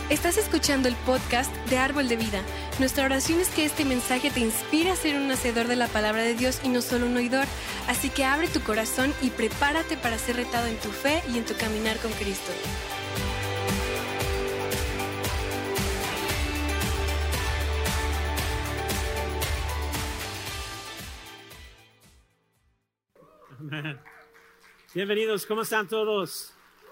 Estás escuchando el podcast de Árbol de Vida. Nuestra oración es que este mensaje te inspire a ser un hacedor de la palabra de Dios y no solo un oidor. Así que abre tu corazón y prepárate para ser retado en tu fe y en tu caminar con Cristo. Amén. Bienvenidos, ¿cómo están todos?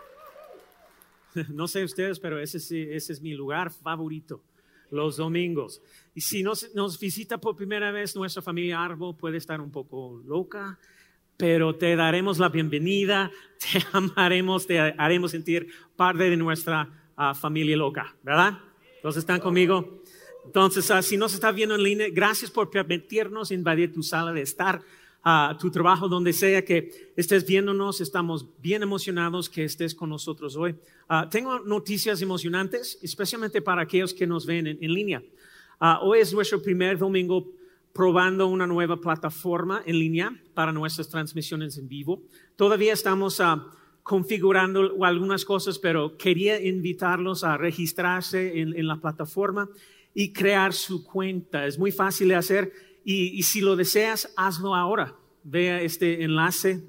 No sé ustedes, pero ese es mi lugar favorito, los domingos. Y si nos visita por primera vez nuestra familia Árbol, puede estar un poco loca, pero te daremos la bienvenida, te amaremos, te haremos sentir parte de nuestra familia loca, ¿verdad? ¿Todos están conmigo? Entonces, si nos está viendo en línea, gracias por permitirnos invadir tu sala de estar. Tu trabajo, donde sea que estés viéndonos, estamos bien emocionados que estés con nosotros hoy. Tengo noticias emocionantes, especialmente para aquellos que nos ven en línea. Hoy es nuestro primer domingo probando una nueva plataforma en línea para nuestras transmisiones en vivo. Todavía estamos configurando algunas cosas, pero quería invitarlos a registrarse en la plataforma y crear su cuenta. Es muy fácil de hacer. Y si lo deseas, hazlo ahora. Vea este enlace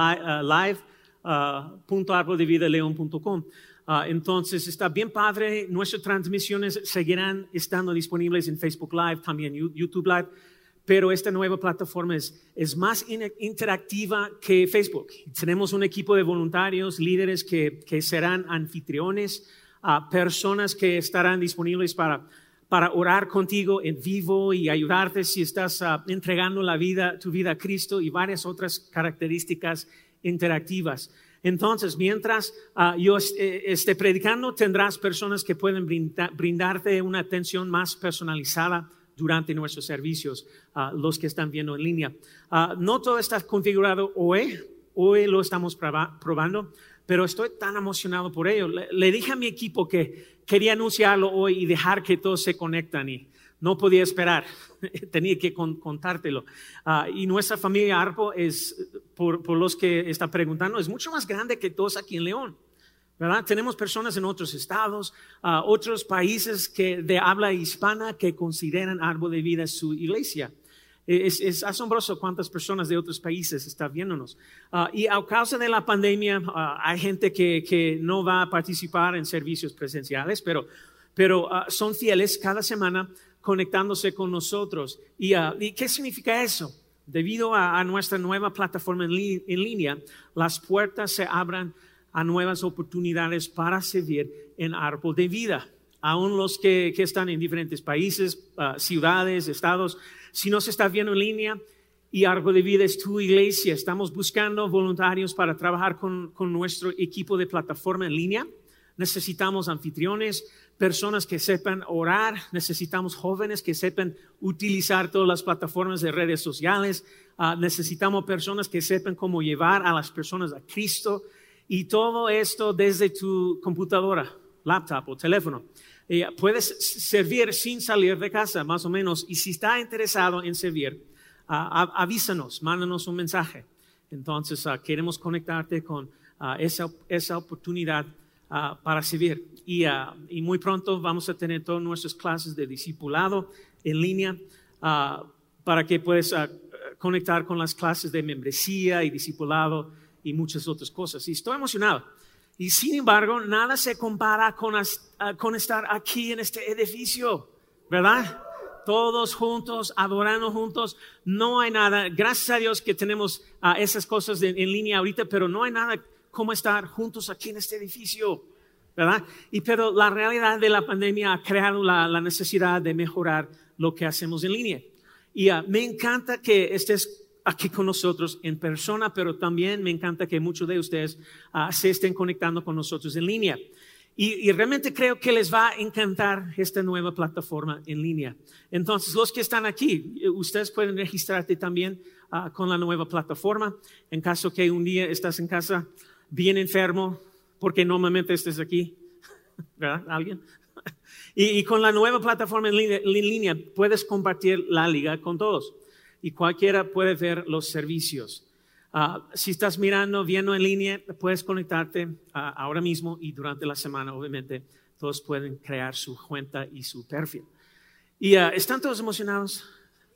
live.arboldevidaleon.com. Entonces está bien padre. Nuestras transmisiones seguirán estando disponibles en Facebook Live, también YouTube Live. Pero esta nueva plataforma es más interactiva que Facebook. Tenemos un equipo de voluntarios, líderes que serán anfitriones, personas que estarán disponibles para orar contigo en vivo y ayudarte si estás entregando tu vida a Cristo y varias otras características interactivas. Entonces, mientras yo esté predicando, tendrás personas que pueden brindarte una atención más personalizada durante nuestros servicios, los que están viendo en línea. No todo está configurado hoy lo estamos probando, pero estoy tan emocionado por ello. Le dije a mi equipo que quería anunciarlo hoy y dejar que todos se conectan y no podía esperar. Tenía que contártelo. Y nuestra familia Arpo es, por los que están preguntando, es mucho más grande que todos aquí en León, ¿verdad? Tenemos personas en otros estados, otros países de habla hispana que consideran Árbol de Vida su iglesia. Es asombroso cuántas personas de otros países están viéndonos. Y a causa de la pandemia, hay gente que no va a participar en servicios presenciales, pero son fieles cada semana conectándose con nosotros. ¿Y qué significa eso? Debido a nuestra nueva plataforma en línea, las puertas se abran a nuevas oportunidades para servir en Árbol de Vida. Aún los que están en diferentes países, ciudades, estados, si nos estás viendo en línea y Árbol de Vida es tu iglesia, estamos buscando voluntarios para trabajar con nuestro equipo de plataforma en línea. Necesitamos anfitriones, personas que sepan orar, necesitamos jóvenes que sepan utilizar todas las plataformas de redes sociales, necesitamos personas que sepan cómo llevar a las personas a Cristo y todo esto desde tu computadora, laptop o teléfono. Puedes servir sin salir de casa, más o menos. Y si está interesado en servir, avísanos, mándanos un mensaje. Entonces, queremos conectarte con esa oportunidad para servir. Y muy pronto vamos a tener todas nuestras clases de discipulado en línea para que puedas conectar con las clases de membresía y discipulado y muchas otras cosas. Y estoy emocionado. Y sin embargo, nada se compara con estar aquí en este edificio, ¿verdad? Todos juntos, adorando juntos. No hay nada, gracias a Dios que tenemos esas cosas en línea ahorita, pero no hay nada como estar juntos aquí en este edificio, ¿verdad? Pero la realidad de la pandemia ha creado la necesidad de mejorar lo que hacemos en línea. Y me encanta que estés aquí con nosotros en persona, pero también me encanta que muchos de ustedes se estén conectando con nosotros en línea. Y realmente creo que les va a encantar esta nueva plataforma en línea. Entonces, los que están aquí, ustedes pueden registrarte también con la nueva plataforma. En caso que un día estás en casa bien enfermo, porque normalmente estés aquí, ¿verdad? ¿Alguien? Y con la nueva plataforma en línea puedes compartir la liga con todos. Y cualquiera puede ver los servicios. Si estás viendo en línea, puedes conectarte ahora mismo y durante la semana, obviamente, todos pueden crear su cuenta y su perfil. ¿Y están todos emocionados?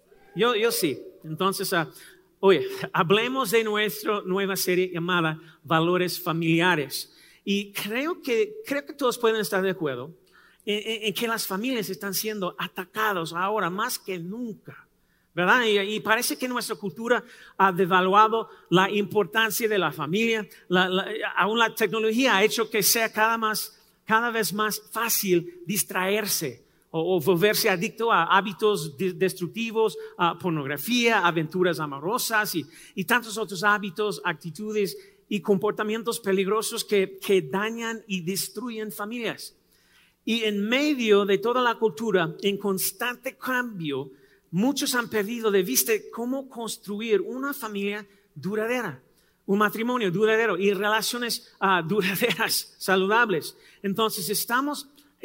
Yo sí. Entonces, oye, hablemos de nuestra nueva serie llamada Valores Familiares. Y creo que todos pueden estar de acuerdo en que las familias están siendo atacadas ahora más que nunca, ¿verdad? Y parece que nuestra cultura ha devaluado la importancia de la familia. Aún la tecnología ha hecho que sea cada vez más fácil distraerse o volverse adicto a hábitos destructivos, a pornografía, aventuras amorosas y tantos otros hábitos, actitudes y comportamientos peligrosos que dañan y destruyen familias. Y en medio de toda la cultura, en constante cambio, muchos han perdido de vista cómo construir una familia duradera, un matrimonio duradero y relaciones duraderas, saludables. Entonces estamos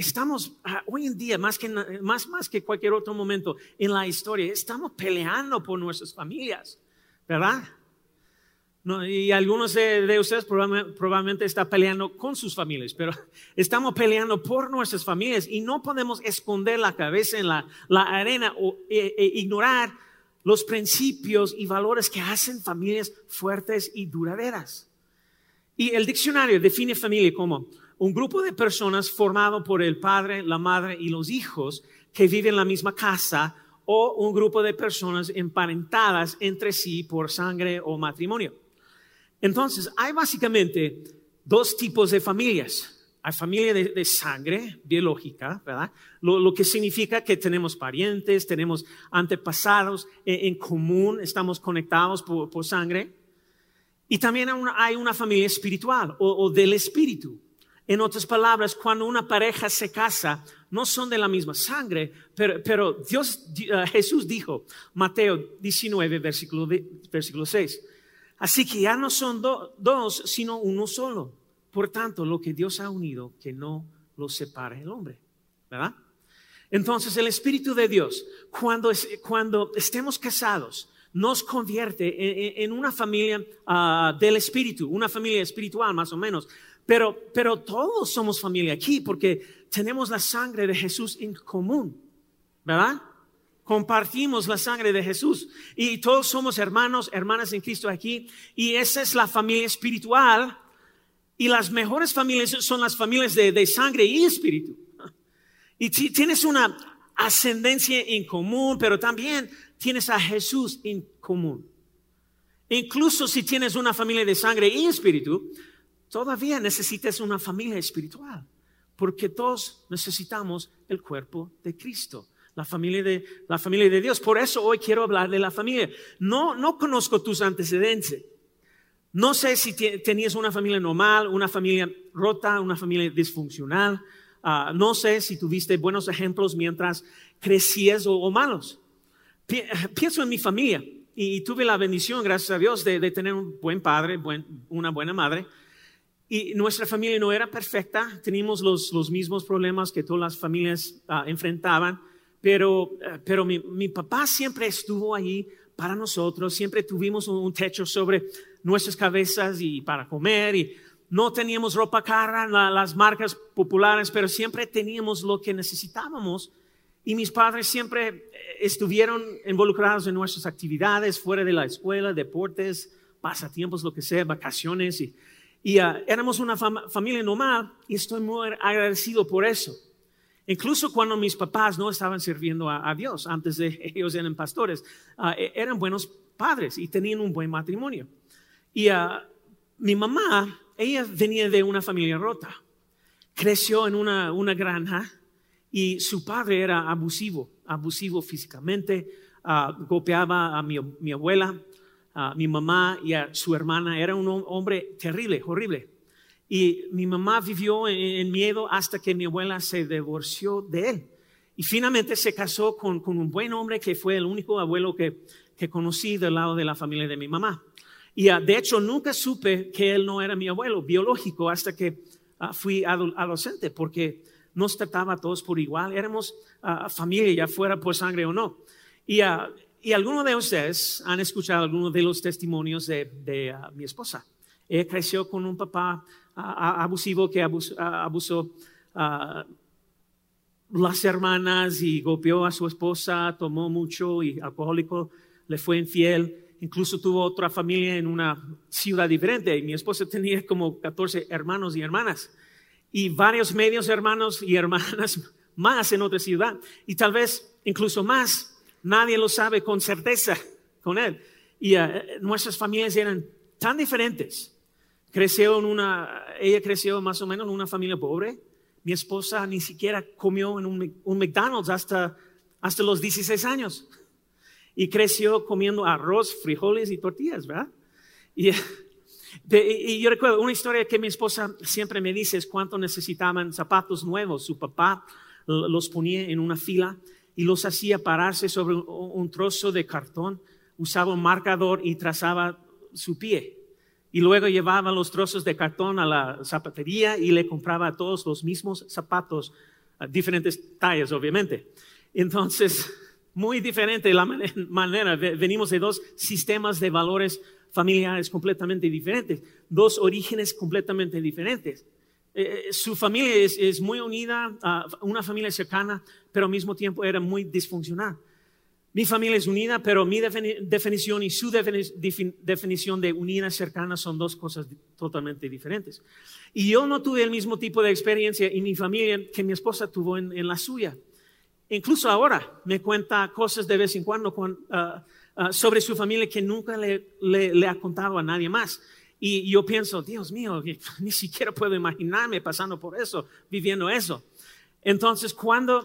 hoy en día, más que cualquier otro momento en la historia, estamos peleando por nuestras familias, ¿verdad? No, y algunos de ustedes probablemente están peleando con sus familias, pero estamos peleando por nuestras familias y no podemos esconder la cabeza en la arena e ignorar los principios y valores que hacen familias fuertes y duraderas. Y el diccionario define familia como un grupo de personas formado por el padre, la madre y los hijos que viven en la misma casa o un grupo de personas emparentadas entre sí por sangre o matrimonio. Entonces, hay básicamente dos tipos de familias. Hay familia de sangre biológica, ¿verdad? Lo que significa que tenemos parientes, tenemos antepasados en común, estamos conectados por sangre. Y también hay una familia espiritual o del espíritu. En otras palabras, cuando una pareja se casa, no son de la misma sangre, pero Jesús dijo, Mateo 19, versículo 6, así que ya no son dos, sino uno solo. Por tanto, lo que Dios ha unido, que no lo separe el hombre, ¿verdad? Entonces, el Espíritu de Dios, cuando estemos casados, nos convierte en una familia del Espíritu, una familia espiritual más o menos. Pero todos somos familia aquí porque tenemos la sangre de Jesús en común, ¿verdad? Compartimos la sangre de Jesús y todos somos hermanos, hermanas en Cristo aquí, y esa es la familia espiritual. Y las mejores familias son las familias de sangre y espíritu. Y tienes una ascendencia en común, pero también tienes a Jesús en común. Incluso si tienes una familia de sangre y espíritu, todavía necesitas una familia espiritual, porque todos necesitamos el cuerpo de Cristo. La familia de Dios. Por eso hoy quiero hablar de la familia. No conozco tus antecedentes. No sé si tenías una familia normal, una familia rota, una familia disfuncional. No sé si tuviste buenos ejemplos mientras crecías o malos. Pienso en mi familia y tuve la bendición, gracias a Dios, de tener un buen padre, una buena madre. Y nuestra familia no era perfecta. Teníamos los mismos problemas que todas las familias enfrentaban. Pero mi papá siempre estuvo ahí para nosotros, siempre tuvimos un techo sobre nuestras cabezas y para comer y no teníamos ropa cara, las marcas populares, pero siempre teníamos lo que necesitábamos y mis padres siempre estuvieron involucrados en nuestras actividades fuera de la escuela, deportes, pasatiempos, lo que sea, vacaciones y éramos una familia normal y estoy muy agradecido por eso. Incluso cuando mis papás no estaban sirviendo a Dios, antes de ellos eran pastores, eran buenos padres y tenían un buen matrimonio. Y mi mamá, ella venía de una familia rota, creció en una granja y su padre era abusivo físicamente, golpeaba a mi abuela, a mi mamá y a su hermana, era un hombre terrible, horrible. Y mi mamá vivió en miedo hasta que mi abuela se divorció de él. Y finalmente se casó con un buen hombre que fue el único abuelo que conocí del lado de la familia de mi mamá. Y de hecho nunca supe que él no era mi abuelo biológico hasta que fui adolescente, porque nos trataba a todos por igual. Éramos familia, ya fuera por sangre o no. Y algunos de ustedes han escuchado algunos de los testimonios de mi esposa. Ella creció con un papá abusivo que abusó las hermanas y golpeó a su esposa, tomó mucho y alcohólico, le fue infiel. Incluso tuvo otra familia en una ciudad diferente. Mi esposa tenía como 14 hermanos y hermanas y varios medios hermanos y hermanas más en otra ciudad. Y tal vez incluso más. Nadie lo sabe con certeza con él. Y nuestras familias eran tan diferentes. Ella creció más o menos en una familia pobre. Mi esposa ni siquiera comió en un McDonald's hasta los 16 años. Y creció comiendo arroz, frijoles y tortillas, ¿verdad? Y yo recuerdo una historia que mi esposa siempre me dice es cuánto necesitaban zapatos nuevos. Su papá los ponía en una fila y los hacía pararse sobre un trozo de cartón. Usaba un marcador y trazaba su pie. Y luego llevaba los trozos de cartón a la zapatería y le compraba a todos los mismos zapatos, diferentes tallas, obviamente. Entonces, muy diferente la manera. Venimos de dos sistemas de valores familiares completamente diferentes, dos orígenes completamente diferentes. Su familia es muy unida, una familia cercana, pero al mismo tiempo era muy disfuncional. Mi familia es unida, pero mi definición y su definición de unida cercana son dos cosas totalmente diferentes. Y yo no tuve el mismo tipo de experiencia en mi familia que mi esposa tuvo en la suya. Incluso ahora me cuenta cosas de vez en cuando sobre su familia que nunca le ha contado a nadie más. Y yo pienso, Dios mío, ni siquiera puedo imaginarme pasando por eso, viviendo eso. Entonces,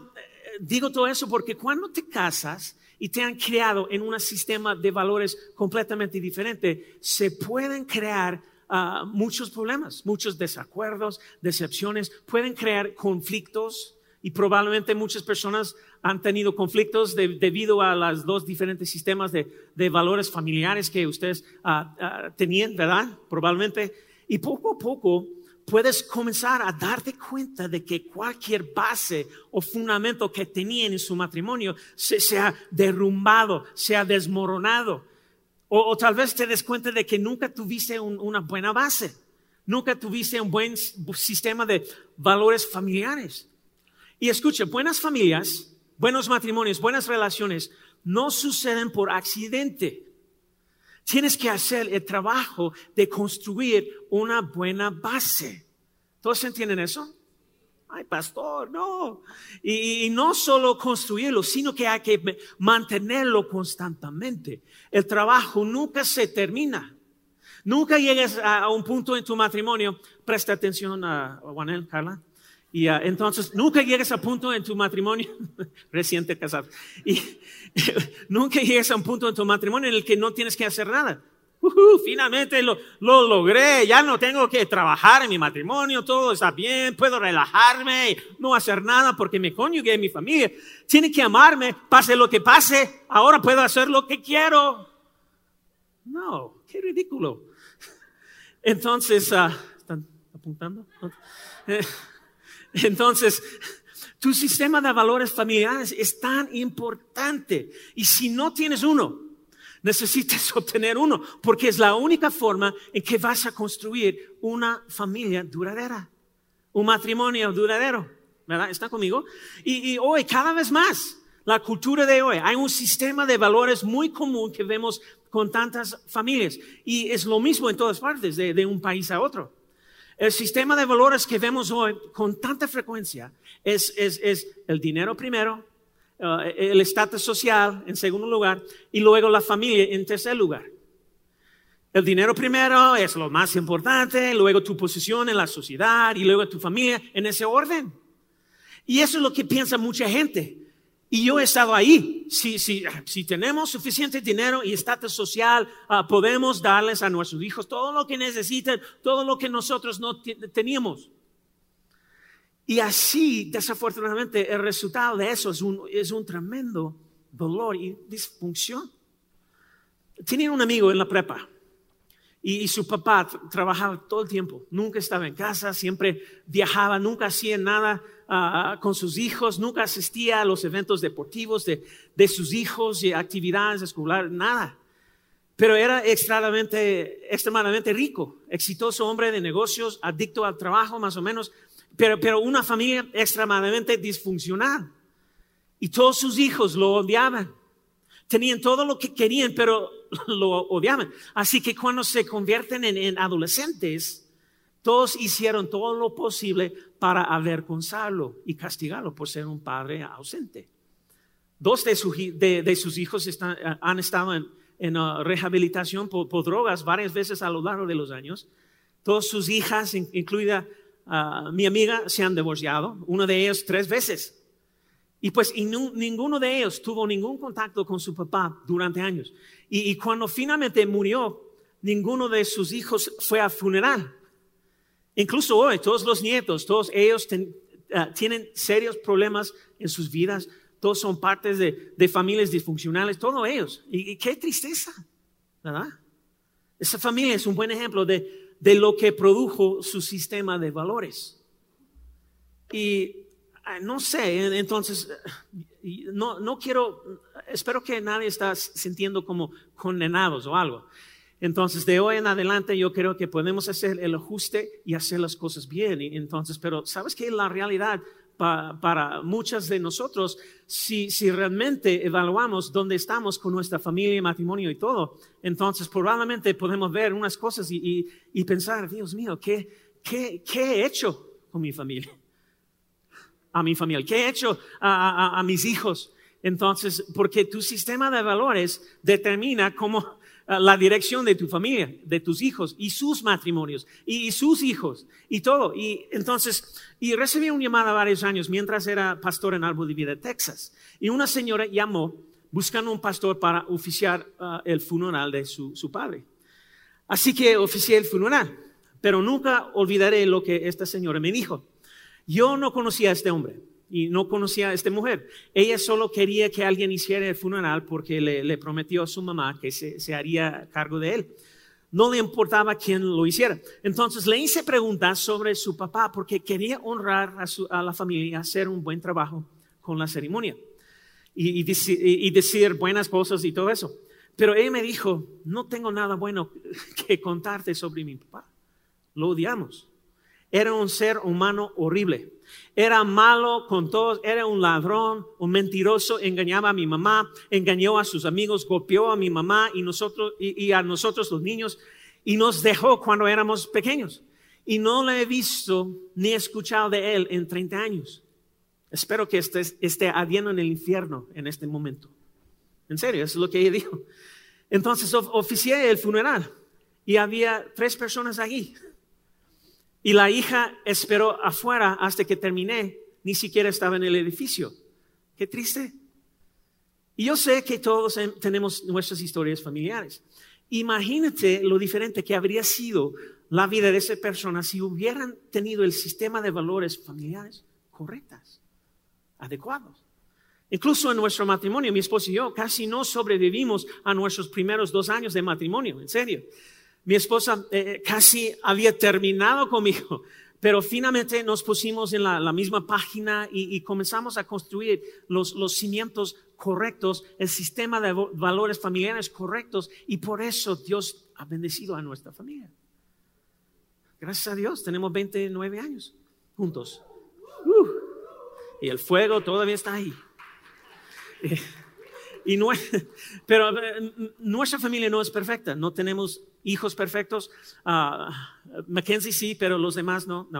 digo todo eso porque cuando te casas y te han creado en un sistema de valores completamente diferente, se pueden crear muchos problemas, muchos desacuerdos, decepciones, pueden crear conflictos. Y probablemente muchas personas han tenido conflictos debido a los dos diferentes sistemas de valores familiares que ustedes tenían, ¿verdad? Probablemente. Y poco a poco puedes comenzar a darte cuenta de que cualquier base o fundamento que tenían en su matrimonio se ha derrumbado, se ha desmoronado. O tal vez te des cuenta de que nunca tuviste una buena base. Nunca tuviste un buen sistema de valores familiares. Y escucha, buenas familias, buenos matrimonios, buenas relaciones no suceden por accidente. Tienes que hacer el trabajo de construir una buena base. ¿Todos entienden eso? Ay, pastor, no. Y no solo construirlo, sino que hay que mantenerlo constantemente. El trabajo nunca se termina. Nunca llegues a un punto en tu matrimonio. Presta atención a Juanel, Carla. Y entonces, nunca llegues a punto en tu matrimonio, reciente casado, y nunca llegues a un punto en tu matrimonio en el que no tienes que hacer nada. Finalmente lo logré, ya no tengo que trabajar en mi matrimonio, todo está bien, puedo relajarme, no hacer nada porque me cónyuge en mi familia. Tiene que amarme, pase lo que pase, ahora puedo hacer lo que quiero. No, qué ridículo. Entonces, ¿están apuntando? Entonces, tu sistema de valores familiares es tan importante. Y si no tienes uno, necesitas obtener uno, porque es la única forma en que vas a construir una familia duradera, un matrimonio duradero, ¿verdad? ¿Está conmigo? Y hoy, cada vez más, la cultura de hoy, hay un sistema de valores muy común que vemos con tantas familias. Y es lo mismo en todas partes, de un país a otro. El sistema de valores que vemos hoy con tanta frecuencia es el dinero primero, el estatus social en segundo lugar y luego la familia en tercer lugar. El dinero primero es lo más importante, luego tu posición en la sociedad y luego tu familia en ese orden. Y eso es lo que piensa mucha gente. Y yo he estado ahí. Si tenemos suficiente dinero y estatus social, podemos darles a nuestros hijos todo lo que necesitan, todo lo que nosotros no teníamos. Y así, desafortunadamente, el resultado de eso es un tremendo dolor y disfunción. Tenía un amigo en la prepa y su papá trabajaba todo el tiempo. Nunca estaba en casa, siempre viajaba, nunca hacía nada con sus hijos, nunca asistía a los eventos deportivos de sus hijos y actividades escolares, nada. pero era extremadamente rico, exitoso hombre de negocios, adicto al trabajo más o menos, pero una familia extremadamente disfuncional. Y todos sus hijos lo odiaban. Tenían todo lo que querían, pero lo odiaban. Así que cuando se convierten en adolescentes, todos hicieron todo lo posible para avergonzarlo y castigarlo por ser un padre ausente. 2 de sus hijos han estado en rehabilitación por drogas varias veces a lo largo de los años. Todas sus hijas, incluida mi amiga, se han divorciado. Una de ellas 3 veces. Y pues ninguno de ellos tuvo ningún contacto con su papá durante años. Y cuando finalmente murió, ninguno de sus hijos fue al funeral. Incluso hoy, todos los nietos, todos ellos tienen serios problemas en sus vidas. Todos son partes de familias disfuncionales, todos ellos. Y qué tristeza, ¿verdad? Esa familia es un buen ejemplo de lo que produjo su sistema de valores. Y no sé, entonces, no quiero, espero que nadie está sintiendo como condenados o algo. Entonces, de hoy en adelante yo creo que podemos hacer el ajuste y hacer las cosas bien. Entonces, pero ¿sabes qué? La realidad para muchas de nosotros, si realmente evaluamos dónde estamos con nuestra familia, matrimonio y todo, entonces probablemente podemos ver unas cosas y pensar, Dios mío, ¿qué he hecho con mi familia? A mi familia, ¿qué he hecho a mis hijos? Entonces, porque tu sistema de valores determina cómo la dirección de tu familia, de tus hijos y sus matrimonios y sus hijos y todo. Y entonces, recibí una llamada varios años mientras era pastor en Árbol de Vida, Texas. Y una señora llamó buscando un pastor para oficiar el funeral de su padre. Así que oficié el funeral, pero nunca olvidaré lo que esta señora me dijo. Yo no conocía a este hombre y no conocía a esta mujer. Ella solo quería que alguien hiciera el funeral porque le prometió a su mamá que se haría cargo de él. No le importaba quién lo hiciera. Entonces le hice preguntas sobre su papá porque quería honrar a la familia y hacer un buen trabajo con la ceremonia y decir buenas cosas y todo eso. Pero ella me dijo, no tengo nada bueno que contarte sobre mi papá. Lo odiamos. Era un ser humano horrible. Era malo con todos, era un ladrón, un mentiroso, engañaba a mi mamá, engañó a sus amigos, golpeó a mi mamá y a nosotros los niños y nos dejó cuando éramos pequeños. Y no lo he visto ni escuchado de él en 30 años. Espero que esté ardiendo en el infierno en este momento. En serio, eso es lo que ella dijo. Entonces oficié el funeral y había 3 personas allí. Y la hija esperó afuera hasta que terminé. Ni siquiera estaba en el edificio. Qué triste. Y yo sé que todos tenemos nuestras historias familiares. Imagínate lo diferente que habría sido la vida de esa persona si hubieran tenido el sistema de valores familiares correctas, adecuados. Incluso en nuestro matrimonio, mi esposo y yo casi no sobrevivimos a nuestros primeros 2 años de matrimonio, en serio. Mi esposa casi había terminado conmigo, pero finalmente nos pusimos en la misma página y comenzamos a construir los cimientos correctos, el sistema de valores familiares correctos, y por eso Dios ha bendecido a nuestra familia. Gracias a Dios, tenemos 29 años juntos. Y el fuego todavía está ahí. Pero nuestra familia no es perfecta, no tenemos hijos perfectos. Mackenzie sí, pero los demás no.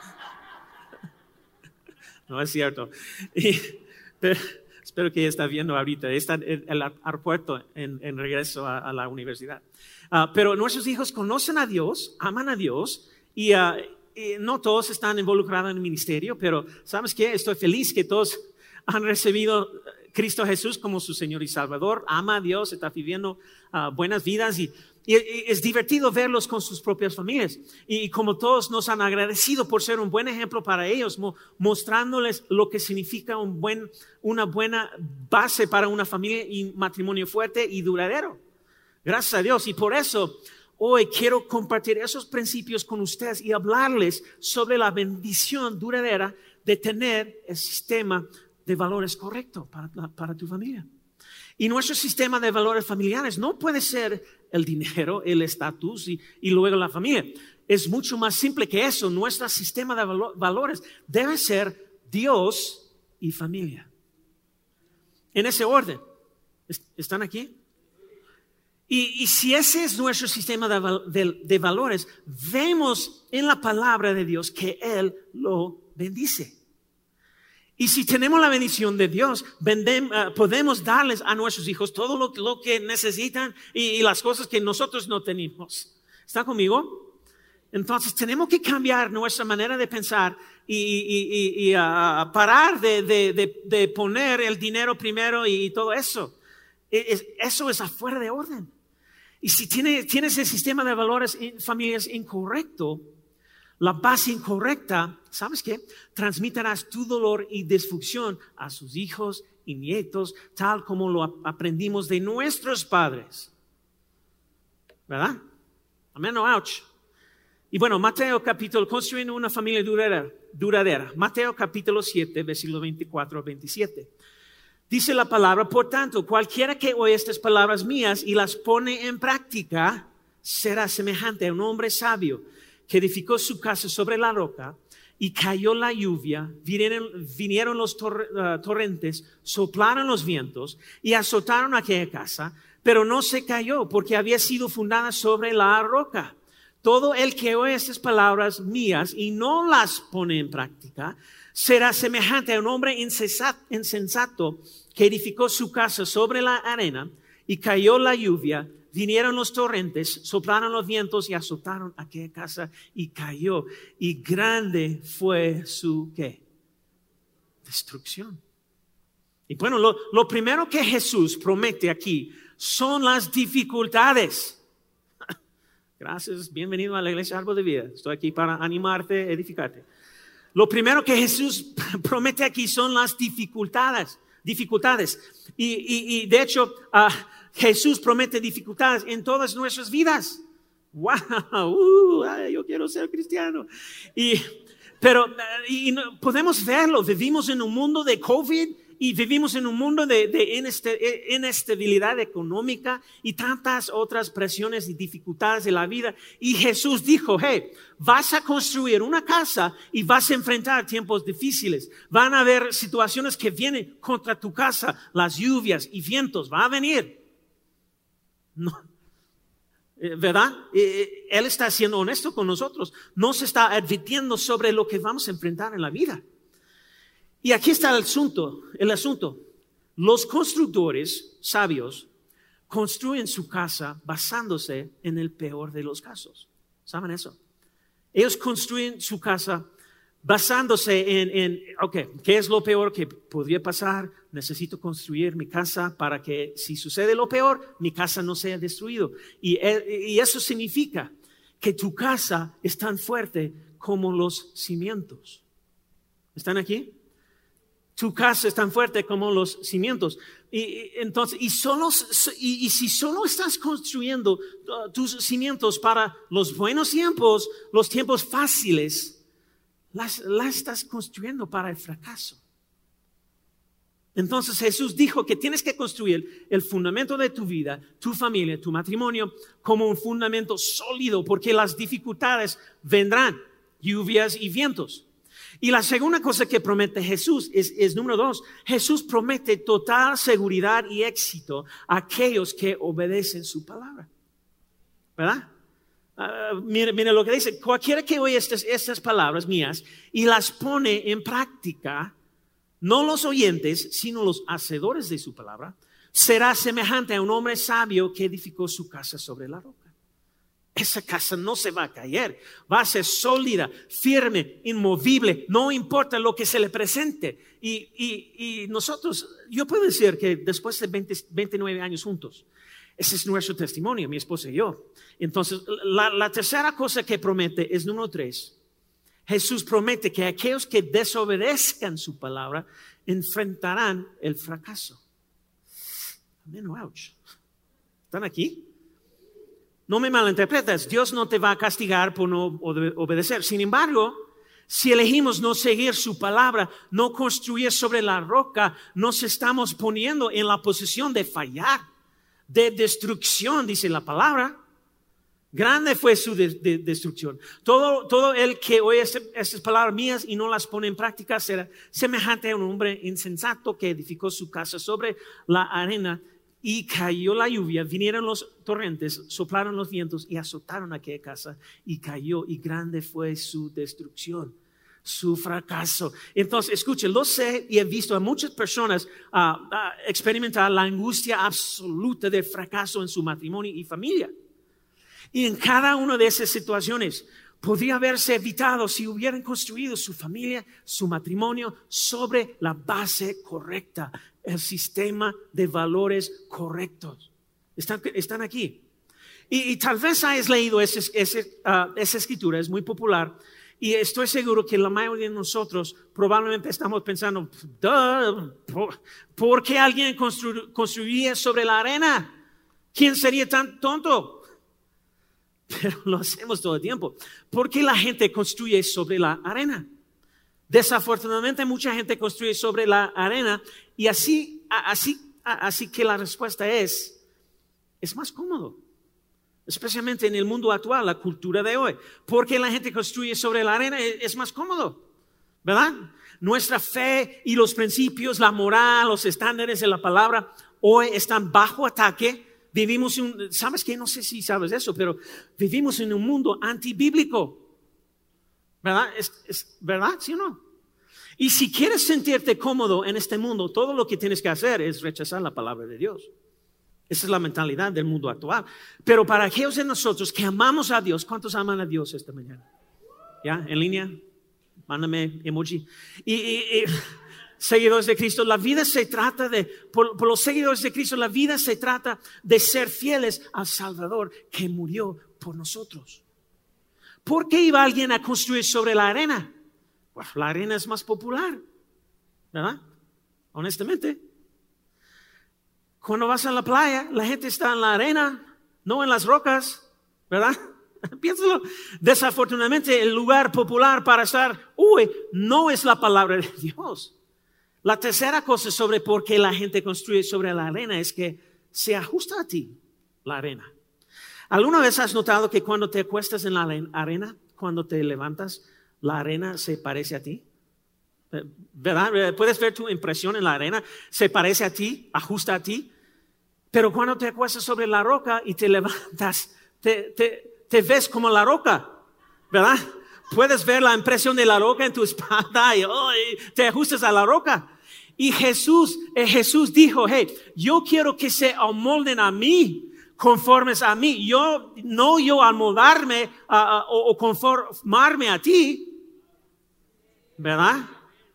No es cierto. Pero espero que ella está viendo ahorita. Está en el aeropuerto en regreso a la universidad. Pero nuestros hijos conocen a Dios, aman a Dios y no todos están involucrados en el ministerio, pero ¿sabes qué? Estoy feliz que todos han recibido Cristo Jesús como su Señor y Salvador, ama a Dios, está viviendo buenas vidas y es divertido verlos con sus propias familias. Y como todos nos han agradecido por ser un buen ejemplo para ellos, mostrándoles lo que significa una buena base para una familia y matrimonio fuerte y duradero. Gracias a Dios. Y por eso hoy quiero compartir esos principios con ustedes y hablarles sobre la bendición duradera de tener el sistema de valores correcto para tu familia. Y nuestro sistema de valores familiares no puede ser el dinero, el estatus y luego la familia. Es mucho más simple que eso. Nuestro sistema de valores debe ser Dios y familia. En ese orden. ¿Están aquí? Y si ese es nuestro sistema de valores, vemos en la palabra de Dios que Él lo bendice. Y si tenemos la bendición de Dios, podemos darles a nuestros hijos todo lo que necesitan y las cosas que nosotros no tenemos. ¿Está conmigo? Entonces tenemos que cambiar nuestra manera de pensar y parar de poner el dinero primero y todo eso. Eso es afuera de orden. Y si tienes el sistema de valores en familias incorrecto, la base incorrecta, ¿sabes qué? Transmitirás tu dolor y disfunción a sus hijos y nietos, tal como lo aprendimos de nuestros padres. ¿Verdad? Amén o ouch. Y bueno, Mateo capítulo, construyendo una familia duradera. Mateo capítulo 7, versículos 24 a 27. Dice la palabra, por tanto, cualquiera que oye estas palabras mías y las pone en práctica, será semejante a un hombre sabio que edificó su casa sobre la roca y cayó la lluvia, vinieron los torrentes, soplaron los vientos y azotaron aquella casa, pero no se cayó porque había sido fundada sobre la roca. Todo el que oye estas palabras mías y no las pone en práctica, será semejante a un hombre insensato que edificó su casa sobre la arena y cayó la lluvia, vinieron los torrentes, soplaron los vientos y azotaron aquella casa y cayó. Y grande fue su, ¿qué? Destrucción. Y bueno, lo primero que Jesús promete aquí son las dificultades. Gracias, bienvenido a la iglesia Árbol de Vida. Estoy aquí para animarte, edificarte. Lo primero que Jesús promete aquí son las dificultades. Y de hecho, Jesús promete dificultades en todas nuestras vidas. ¡Wow! Yo quiero ser cristiano. Pero podemos verlo. Vivimos en un mundo de COVID y vivimos en un mundo de inestabilidad económica y tantas otras presiones y dificultades de la vida. Y Jesús dijo, hey, vas a construir una casa y vas a enfrentar tiempos difíciles. Van a haber situaciones que vienen contra tu casa, las lluvias y vientos, va a venir. No. ¿Verdad? Él está siendo honesto con nosotros. Nos está advirtiendo sobre lo que vamos a enfrentar en la vida. Y aquí está el asunto. Los constructores sabios construyen su casa basándose en el peor de los casos. ¿Saben eso? Ellos construyen su casa basándose ¿qué es lo peor que podría pasar? Necesito construir mi casa para que si sucede lo peor, mi casa no sea destruida. Y eso significa que tu casa es tan fuerte como los cimientos. ¿Están aquí? Tu casa es tan fuerte como los cimientos. Y si solo estás construyendo tus cimientos para los buenos tiempos, los tiempos fáciles, las estás construyendo para el fracaso. Entonces Jesús dijo que tienes que construir el fundamento de tu vida, tu familia, tu matrimonio, como un fundamento sólido, porque las dificultades vendrán, lluvias y vientos. Y la segunda cosa que promete Jesús es número 2. Jesús promete total seguridad y éxito a aquellos que obedecen su palabra. ¿Verdad? Mire lo que dice. Cualquiera que oye estas palabras mías y las pone en práctica, no los oyentes, sino los hacedores de su palabra, será semejante a un hombre sabio que edificó su casa sobre la roca. Esa casa no se va a caer, va a ser sólida, firme, inmovible, no importa lo que se le presente. Y nosotros, yo puedo decir que después de 29 años juntos, ese es nuestro testimonio, mi esposa y yo. Entonces, la tercera cosa que promete es número 3. Jesús promete que aquellos que desobedezcan su palabra enfrentarán el fracaso. Amén, ouch. ¿Están aquí? No me malinterpretes, Dios no te va a castigar por no obedecer. Sin embargo, Si elegimos no seguir su palabra, no construir sobre la roca, nos estamos poniendo en la posición de fallar, de destrucción, dice la palabra. Grande fue su destrucción. Todo el que oye estas palabras mías y no las pone en práctica será semejante a un hombre insensato que edificó su casa sobre la arena y cayó la lluvia, vinieron los torrentes, soplaron los vientos y azotaron aquella casa y cayó, y grande fue su destrucción, su fracaso. Entonces, escuchen, lo sé y he visto a muchas personas experimentar la angustia absoluta del fracaso en su matrimonio y familia. Y en cada una de esas situaciones podría haberse evitado si hubieran construido su familia, su matrimonio sobre la base correcta, el sistema de valores correctos. Están aquí. Y tal vez hayas leído esa escritura, es muy popular. Y estoy seguro que la mayoría de nosotros probablemente estamos pensando, ¿por qué alguien construiría sobre la arena? ¿Quién sería tan tonto? Pero lo hacemos todo el tiempo. ¿Por qué la gente construye sobre la arena? Desafortunadamente mucha gente construye sobre la arena y así que la respuesta es más cómodo. Especialmente en el mundo actual, la cultura de hoy. ¿Por qué la gente construye sobre la arena? Es más cómodo, ¿verdad? Nuestra fe y los principios, la moral, los estándares de la palabra hoy están bajo ataque. Vivimos ¿sabes qué? No sé si sabes eso, pero vivimos en un mundo antibíblico. ¿Verdad? ¿Verdad? ¿Sí o no? Y si quieres sentirte cómodo en este mundo, todo lo que tienes que hacer es rechazar la palabra de Dios. Esa es la mentalidad del mundo actual. Pero para aquellos de nosotros que amamos a Dios, ¿cuántos aman a Dios esta mañana? ¿Ya? ¿En línea? Mándame emoji. Y seguidores de Cristo, la vida se trata por los seguidores de Cristo, la vida se trata de ser fieles al Salvador que murió por nosotros. ¿Por qué iba alguien a construir sobre la arena? Bueno, la arena es más popular, ¿verdad? Honestamente. Cuando vas a la playa, la gente está en la arena, no en las rocas, ¿verdad? Piénsalo. Desafortunadamente, el lugar popular para estar, no es la palabra de Dios. La tercera cosa sobre por qué la gente construye sobre la arena es que se ajusta a ti la arena. ¿Alguna vez has notado que cuando te acuestas en la arena, cuando te levantas, la arena se parece a ti? ¿Verdad? Puedes ver tu impresión en la arena, se parece a ti, ajusta a ti. Pero cuando te acuestas sobre la roca y te levantas, te ves como la roca, ¿verdad? Puedes ver la impresión de la roca en tu espalda y te ajustas a la roca. Y Jesús dijo, yo quiero que se amolden a mí, conformes a mí. Yo amoldarme o conformarme a ti, ¿verdad?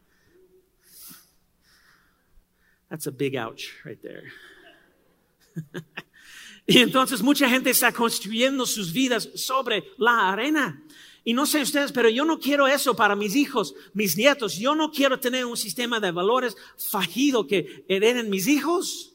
That's a big ouch right there. Y entonces mucha gente está construyendo sus vidas sobre la arena. Y no sé ustedes, pero yo no quiero eso para mis hijos, mis nietos. Yo no quiero tener un sistema de valores fallido que hereden mis hijos.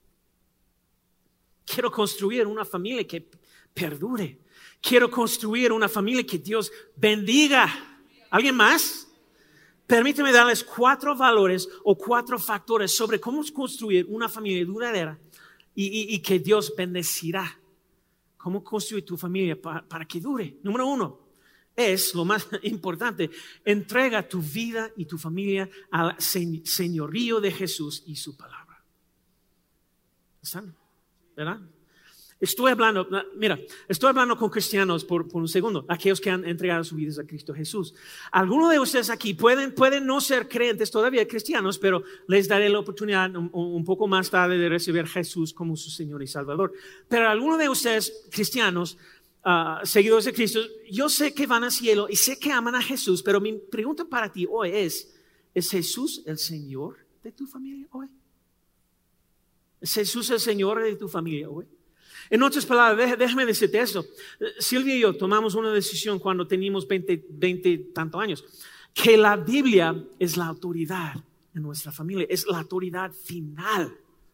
Quiero construir una familia que perdure. Quiero construir una familia que Dios bendiga. ¿Alguien más? Permíteme darles 4 valores o 4 factores sobre cómo construir una familia duradera y que Dios bendecirá. ¿Cómo construir tu familia para que dure? Número 1. Es lo más importante, entrega tu vida y tu familia al señorío de Jesús y su palabra. ¿Están? ¿Verdad? Estoy hablando con cristianos por un segundo, aquellos que han entregado sus vidas a Cristo Jesús. Algunos de ustedes aquí pueden no ser creyentes todavía cristianos, pero les daré la oportunidad un poco más tarde de recibir a Jesús como su Señor y Salvador. Pero algunos de ustedes cristianos, seguidores de Cristo, yo sé que van al cielo y sé que aman a Jesús, pero mi pregunta para ti hoy ¿es Jesús el Señor de tu familia hoy? ¿Es Jesús el Señor de tu familia hoy? En otras palabras, déjame decirte esto. Silvia y yo tomamos una decisión cuando teníamos 20 tantos años, que la Biblia es la autoridad en nuestra familia, es la autoridad final.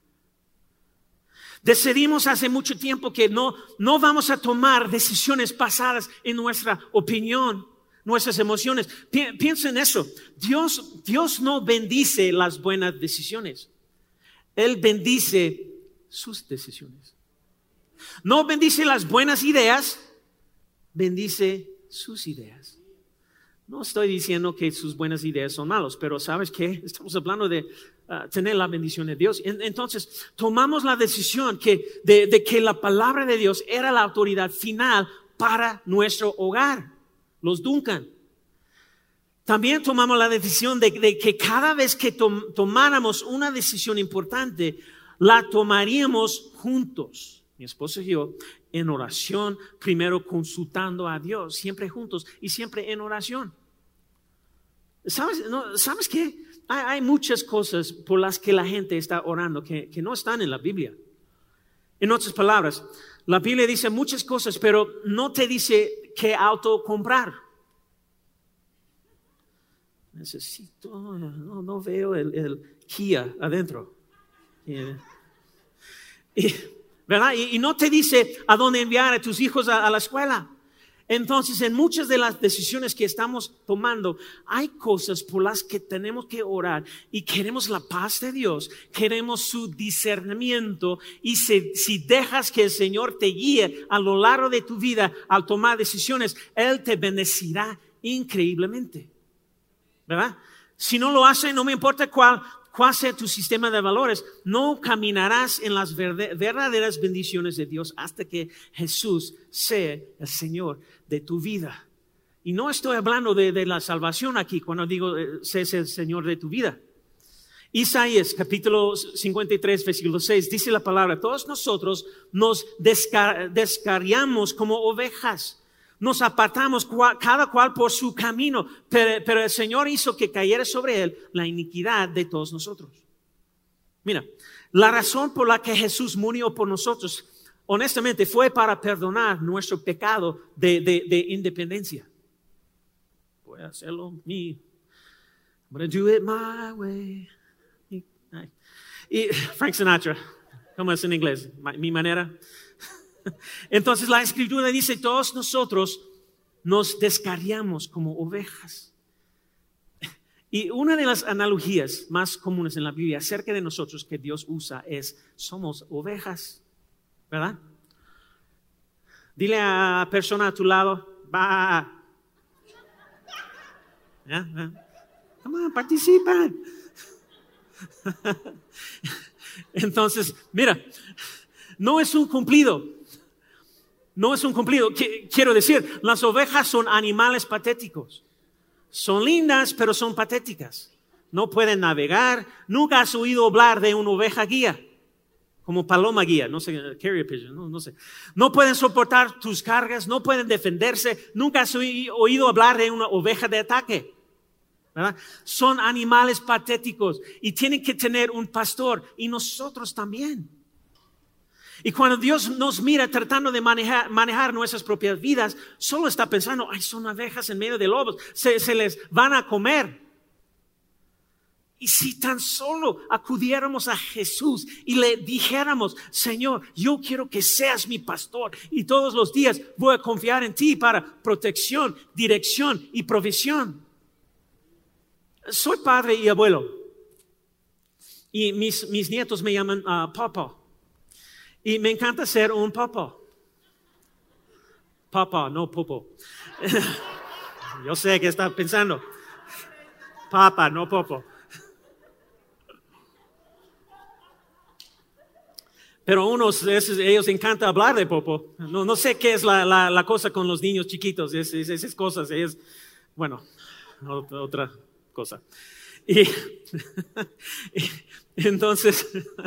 Decidimos hace mucho tiempo que no vamos a tomar decisiones basadas en nuestra opinión, nuestras emociones. Piensa en eso. Dios no bendice las buenas decisiones. Él bendice sus decisiones. No bendice las buenas ideas, bendice sus ideas. No estoy diciendo que sus buenas ideas son malos, pero ¿sabes qué? Estamos hablando de tener la bendición de Dios. Entonces, tomamos la decisión de que la palabra de Dios era la autoridad final para nuestro hogar, los Duncan. También tomamos la decisión de que cada vez que tomáramos una decisión importante, la tomaríamos juntos, mi esposo y yo, en oración, primero consultando a Dios, siempre juntos y siempre en oración. ¿Sabes qué? Hay muchas cosas por las que la gente está orando que no están en la Biblia. En otras palabras, la Biblia dice muchas cosas, pero no te dice qué auto comprar. No veo el Kia adentro. ¿Verdad? Y no te dice a dónde enviar a tus hijos a la escuela. Entonces, en muchas de las decisiones que estamos tomando, hay cosas por las que tenemos que orar y queremos la paz de Dios, queremos su discernimiento y si dejas que el Señor te guíe a lo largo de tu vida al tomar decisiones, Él te bendecirá increíblemente. ¿Verdad? Si no lo hace, no me importa cuál sea tu sistema de valores, no caminarás en las verdaderas bendiciones de Dios hasta que Jesús sea el Señor de tu vida. Y no estoy hablando de la salvación aquí cuando digo sea el Señor de tu vida. Isaías capítulo 53 versículo 6 dice la palabra: todos nosotros nos descarriamos como ovejas. Nos apartamos cada cual por su camino, pero el Señor hizo que cayera sobre él la iniquidad de todos nosotros. Mira, la razón por la que Jesús murió por nosotros, honestamente, fue para perdonar nuestro pecado de independencia. Voy a hacerlo I'm gonna do it my way. Y Frank Sinatra, ¿cómo es en inglés? Mi manera. Entonces la Escritura dice: todos nosotros nos descarriamos como ovejas. Y una de las analogías más comunes en la Biblia acerca de nosotros que Dios usa es: somos ovejas, ¿verdad? Dile a la persona a tu lado: va. Come on, participa. Entonces, mira, no es un cumplido. No es un cumplido. Quiero decir, las ovejas son animales patéticos. Son lindas, pero son patéticas. No pueden navegar. Nunca has oído hablar de una oveja guía, como paloma guía, no sé, carrier pigeon, no sé. No pueden soportar tus cargas, no pueden defenderse. Nunca has oído hablar de una oveja de ataque, ¿verdad? Son animales patéticos y tienen que tener un pastor, y nosotros también. Y cuando Dios nos mira tratando de manejar nuestras propias vidas, solo está pensando: ay, son abejas en medio de lobos, se les van a comer. Y si tan solo acudiéramos a Jesús y le dijéramos: Señor, yo quiero que seas mi pastor y todos los días voy a confiar en ti para protección, dirección y provisión. Soy padre y abuelo y mis nietos me llaman papá. Y me encanta ser un papá. Papá, no popo. Yo sé que está pensando. Papá, no popo. Pero ellos encanta hablar de popo. No sé qué es la cosa con los niños chiquitos. Esas cosas. Bueno, otra cosa. Y entonces...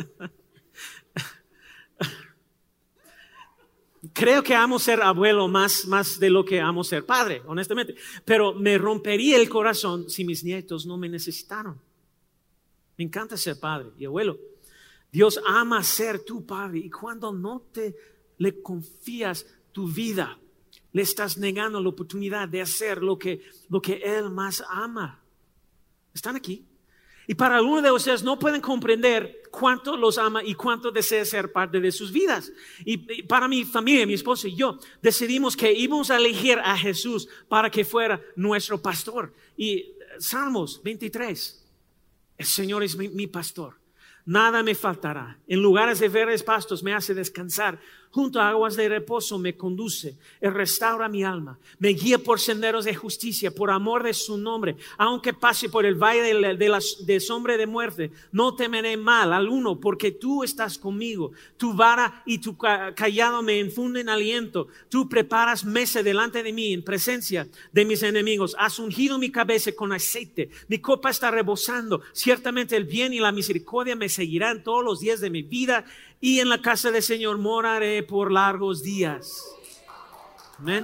Creo que amo ser abuelo más de lo que amo ser padre, honestamente. Pero me rompería el corazón si mis nietos no me necesitaron. Me encanta ser padre y abuelo. Dios ama ser tu padre, y cuando no le confías tu vida, le estás negando la oportunidad de hacer lo que Él más ama. ¿Están aquí? Y para algunos de ustedes no pueden comprender cuánto los ama y cuánto desea ser parte de sus vidas. Y para mi familia, mi esposo y yo, decidimos que íbamos a elegir a Jesús para que fuera nuestro pastor. Y Salmos 23, el Señor es mi pastor. Nada me faltará. En lugares de verdes pastos me hace descansar. Junto a aguas de reposo me conduce. Él restaura mi alma. Me guía por senderos de justicia, por amor de su nombre. Aunque pase por el valle de sombra de muerte, no temeré mal alguno, porque tú estás conmigo. Tu vara y tu cayado me infunden aliento. Tú preparas mesa delante de mí en presencia de mis enemigos. Has ungido mi cabeza con aceite. Mi copa está rebosando. Ciertamente el bien y la misericordia me seguirán todos los días de mi vida, y en la casa del Señor moraré por largos días. Amén.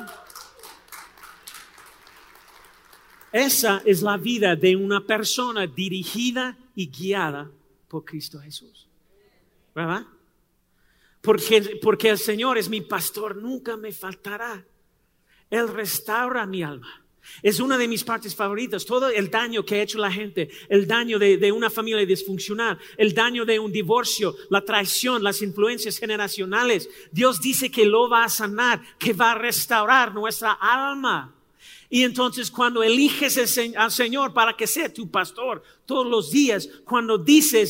Esa es la vida de una persona dirigida y guiada por Cristo Jesús, ¿verdad? Porque el Señor es mi pastor, nunca me faltará. Él restaura mi alma. Es una de mis partes favoritas. Todo el daño que ha hecho la gente, el daño de una familia disfuncional, el daño de un divorcio, la traición, las influencias generacionales. Dios dice que lo va a sanar, que va a restaurar nuestra alma. Y entonces cuando eliges al Señor para que sea tu pastor todos los días, cuando dices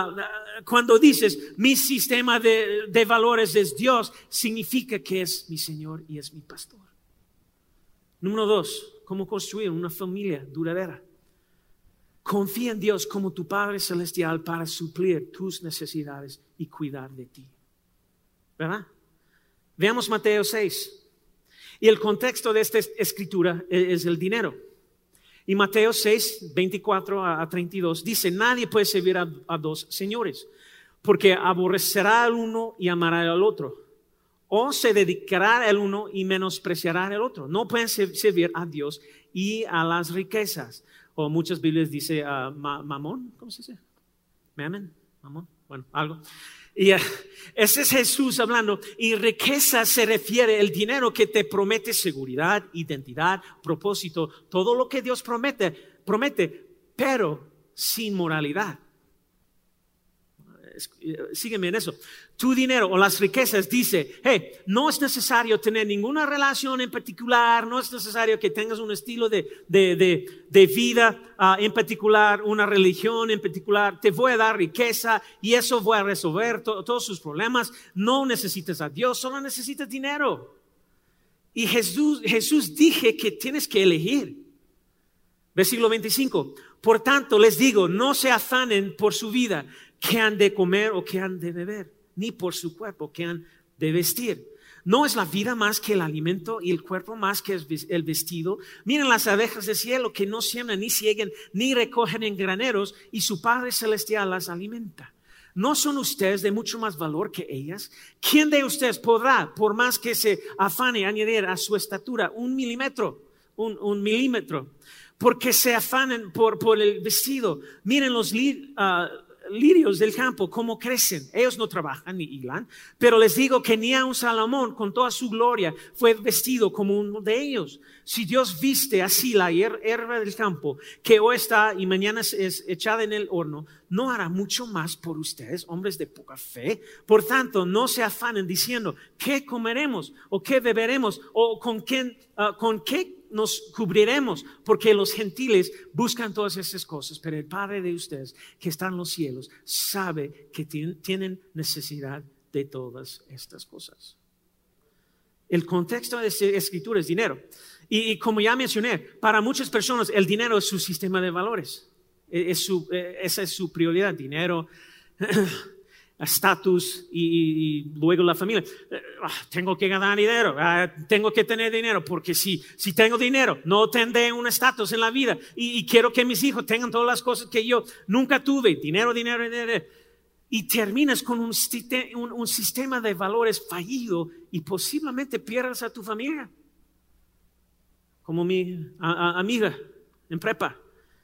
mi sistema de valores es Dios, significa que es mi Señor y es mi pastor. Número 2. ¿Cómo construir una familia duradera? Confía en Dios como tu Padre Celestial para suplir tus necesidades y cuidar de ti. ¿Verdad? Veamos Mateo 6. Y el contexto de esta escritura es el dinero. Y Mateo 6, 24 a 32 dice: nadie puede servir a dos señores, porque aborrecerá al uno y amará al otro. O se dedicará al uno y menospreciará al otro. No pueden servir a Dios y a las riquezas. O muchas Biblias dice mamón, ¿cómo se dice? Mamón, bueno, algo. Y ese es Jesús hablando. Y riqueza se refiere al dinero que te promete seguridad, identidad, propósito, todo lo que Dios promete, pero sin moralidad. Sígueme en eso. Tu dinero o las riquezas dice: hey, no es necesario tener ninguna relación en particular, no es necesario que tengas un estilo de vida en particular, una religión en particular. Te voy a dar riqueza y eso voy a resolver todos sus problemas. No necesitas a Dios, solo necesitas dinero. Y Jesús dije que tienes que elegir. Versículo 25. Por tanto les digo, no se afanen por su vida, qué han de comer o qué han de beber, ni por su cuerpo, qué han de vestir. ¿No es la vida más que el alimento y el cuerpo más que el vestido? Miren las abejas del cielo, que no siembran, ni sieguen, ni recogen en graneros, y su Padre Celestial las alimenta. ¿No son ustedes de mucho más valor que ellas? ¿Quién de ustedes podrá, por más que se afane, añadir a su estatura un milímetro? Porque se afanan por el vestido. Miren los lirios del campo, cómo crecen. Ellos no trabajan ni hilan, pero les digo que ni aun Salomón con toda su gloria fue vestido como uno de ellos. Si Dios viste así la hierba del campo, que hoy está y mañana es echada en el horno, ¿no hará mucho más por ustedes, hombres de poca fe? Por tanto, no se afanen diciendo: ¿qué comeremos? ¿O qué beberemos? ¿O con qué nos cubriremos? Porque los gentiles buscan todas estas cosas, pero el Padre de ustedes que está en los cielos sabe que tienen necesidad de todas estas cosas. El contexto de esta escritura es dinero. Y como ya mencioné, para muchas personas el dinero es su sistema de valores. Esa es su prioridad: dinero, estatus y luego la familia. Tengo que ganar dinero, tengo que tener dinero, porque si tengo dinero no tendré un estatus en la vida, y quiero que mis hijos tengan todas las cosas que yo nunca tuve. Dinero. Y terminas con un sistema de valores fallido y posiblemente pierdas a tu familia. Como mi amiga en prepa.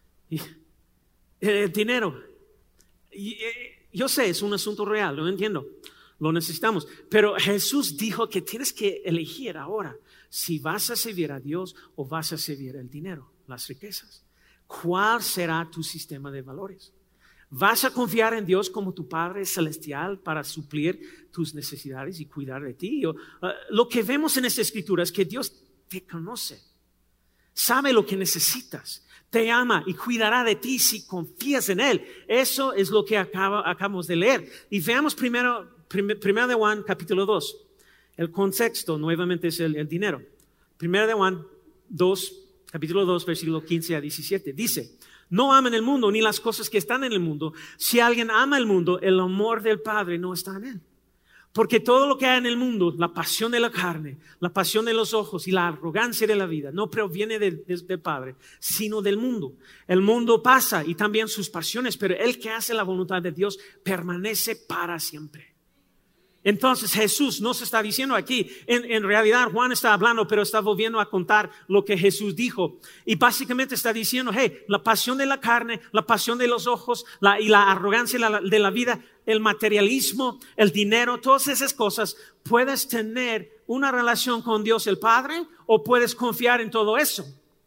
Dinero. Yo sé, es un asunto real, lo entiendo, lo necesitamos. Pero Jesús dijo que tienes que elegir ahora si vas a servir a Dios o vas a servir el dinero, las riquezas. ¿Cuál será tu sistema de valores? ¿Vas a confiar en Dios como tu Padre Celestial para suplir tus necesidades y cuidar de ti? Lo que vemos en esta escritura es que Dios te conoce, sabe lo que necesitas, te ama y cuidará de ti si confías en Él. Eso es lo que acabamos de leer. Y veamos primero de Juan capítulo 2. El contexto nuevamente es el dinero. Primero de Juan 2, capítulo 2, versículo 15 a 17. Dice: no amen el mundo ni las cosas que están en el mundo. Si alguien ama el mundo, el amor del Padre no está en él. Porque todo lo que hay en el mundo, la pasión de la carne, la pasión de los ojos y la arrogancia de la vida, no proviene del Padre, sino del mundo. El mundo pasa y también sus pasiones, pero el que hace la voluntad de Dios permanece para siempre. Entonces Jesús nos está diciendo aquí, en realidad Juan está hablando, pero está volviendo a contar lo que Jesús dijo. Y básicamente está diciendo, la pasión de la carne, la pasión de los ojos y la arrogancia de la vida, el materialismo, el dinero, todas esas cosas, puedes tener una relación con Dios el Padre o puedes confiar en todo eso.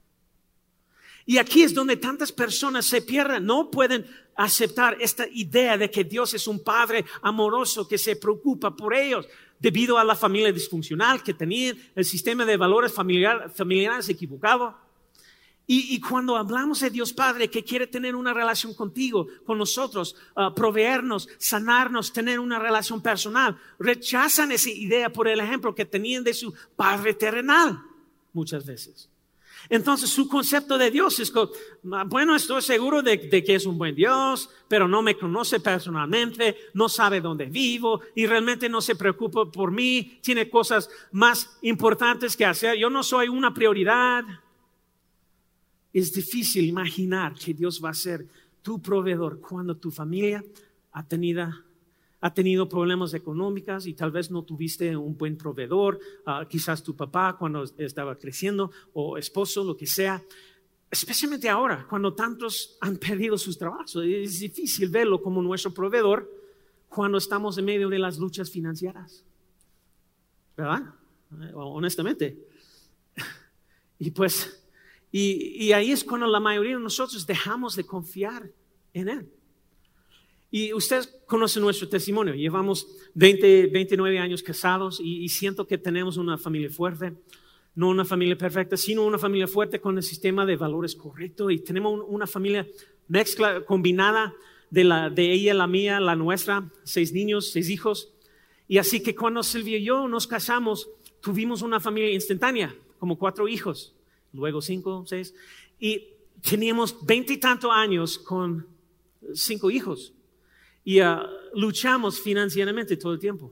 Y aquí es donde tantas personas se pierden, no pueden aceptar esta idea de que Dios es un Padre amoroso que se preocupa por ellos debido a la familia disfuncional que tenían, el sistema de valores familiares equivocado. Y cuando hablamos de Dios Padre que quiere tener una relación contigo, con nosotros, proveernos, sanarnos, tener una relación personal, rechazan esa idea por el ejemplo que tenían de su Padre terrenal muchas veces. Entonces su concepto de Dios es, bueno, estoy seguro de que es un buen Dios, pero no me conoce personalmente, no sabe dónde vivo y realmente no se preocupa por mí, tiene cosas más importantes que hacer, yo no soy una prioridad. Es difícil imaginar que Dios va a ser tu proveedor cuando tu familia ha tenido problemas económicos y tal vez no tuviste un buen proveedor, quizás tu papá cuando estaba creciendo o esposo, lo que sea. Especialmente ahora, cuando tantos han perdido sus trabajos. Es difícil verlo como nuestro proveedor cuando estamos en medio de las luchas financieras. ¿Verdad? Honestamente. Y ahí es cuando la mayoría de nosotros dejamos de confiar en Él. Y ustedes conocen nuestro testimonio. Llevamos 29 años casados y siento que tenemos una familia fuerte. No una familia perfecta, sino una familia fuerte con el sistema de valores correcto. Y tenemos una familia mezcla combinada de ella, la mía, la nuestra. 6 niños, 6 hijos. Y así que cuando Silvia y yo nos casamos, tuvimos una familia instantánea, como 4 hijos. Luego 5, 6, y teníamos 20 y tantos años con 5 hijos. Y luchamos financieramente todo el tiempo.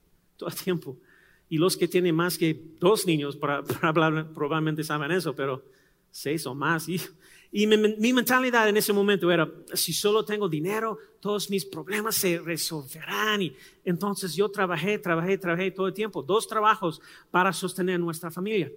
Y los que tienen más que 2 niños probablemente saben eso, pero 6 o más. Y mi mentalidad en ese momento era, si solo tengo dinero, todos mis problemas se resolverán. Y entonces yo trabajé todo el tiempo, 2 trabajos para sostener nuestra familia.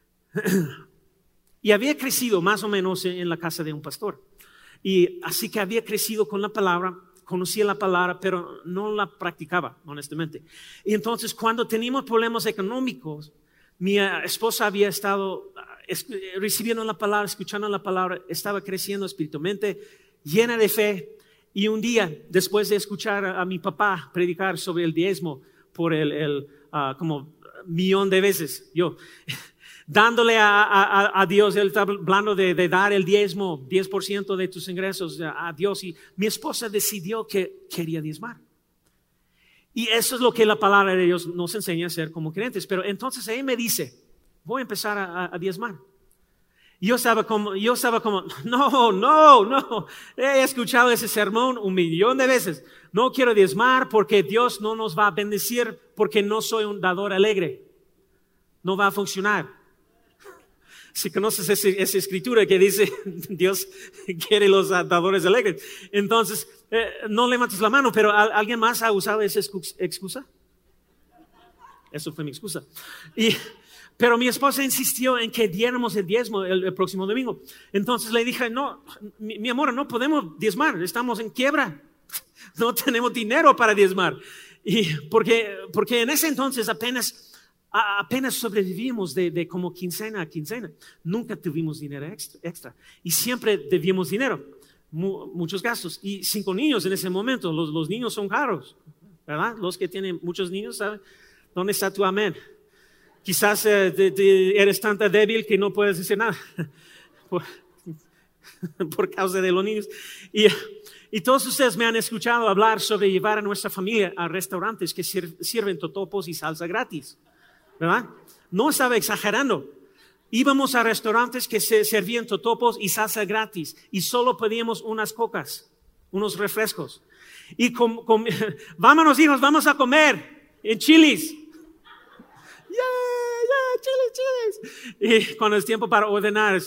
Y había crecido más o menos en la casa de un pastor. Y así que había crecido con la palabra, conocía la palabra, pero no la practicaba, honestamente. Y entonces cuando teníamos problemas económicos, mi esposa había estado recibiendo la palabra, escuchando la palabra, estaba creciendo espiritualmente, llena de fe. Y un día, después de escuchar a mi papá predicar sobre el diezmo por como 1,000,000 de veces, yo dándole a Dios, él está hablando de dar el diezmo, 10% de tus ingresos a Dios. Y mi esposa decidió que quería diezmar. Y eso es lo que la palabra de Dios nos enseña a hacer como creyentes. Pero entonces ella me dice, voy a empezar a diezmar. Y yo estaba como, no, he escuchado ese sermón 1,000,000 de veces. No quiero diezmar porque Dios no nos va a bendecir porque no soy un dador alegre. No va a funcionar. Si conoces esa escritura que dice Dios quiere los dadores alegres, entonces no levantes la mano, pero ¿alguien más ha usado esa excusa? Eso fue mi excusa. Pero mi esposa insistió en que diéramos el diezmo el próximo domingo. Entonces le dije, no, mi amor, no podemos diezmar, estamos en quiebra, no tenemos dinero para diezmar. Y porque en ese entonces apenas sobrevivimos de como quincena a quincena. Nunca tuvimos dinero extra. Y siempre debíamos dinero. muchos gastos. Y 5 niños en ese momento, los niños son caros, ¿verdad? Los que tienen muchos niños, ¿saben? ¿Dónde está tu amén? Quizás eres tan débil que no puedes decir nada por causa de los niños. Y todos ustedes me han escuchado hablar sobre llevar a nuestra familia a restaurantes que sirven totopos y salsa gratis, ¿verdad? No estaba exagerando. Íbamos a restaurantes que se servían totopos y salsa gratis y solo pedíamos unas cocas, unos refrescos. Y vámonos hijos, vamos a comer en Chili's. Chili's. Y cuando es tiempo para ordenar,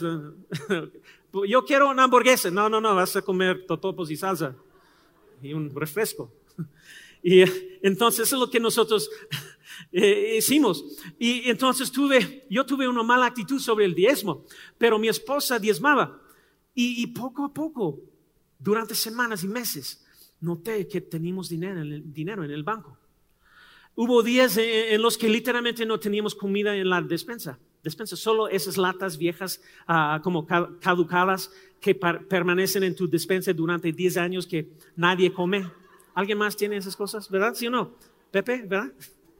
yo quiero una hamburguesa. No, vas a comer totopos y salsa y un refresco. Y entonces eso es lo que nosotros hicimos. Y entonces yo tuve una mala actitud sobre el diezmo, pero mi esposa diezmaba. Y poco a poco, durante semanas y meses, noté que teníamos dinero en el banco. Hubo días en los que literalmente no teníamos comida en la despensa, solo esas latas viejas como caducadas que permanecen en tu despensa durante 10 años que nadie come. ¿Alguien más tiene esas cosas, verdad? ¿Sí o no? Pepe, ¿verdad?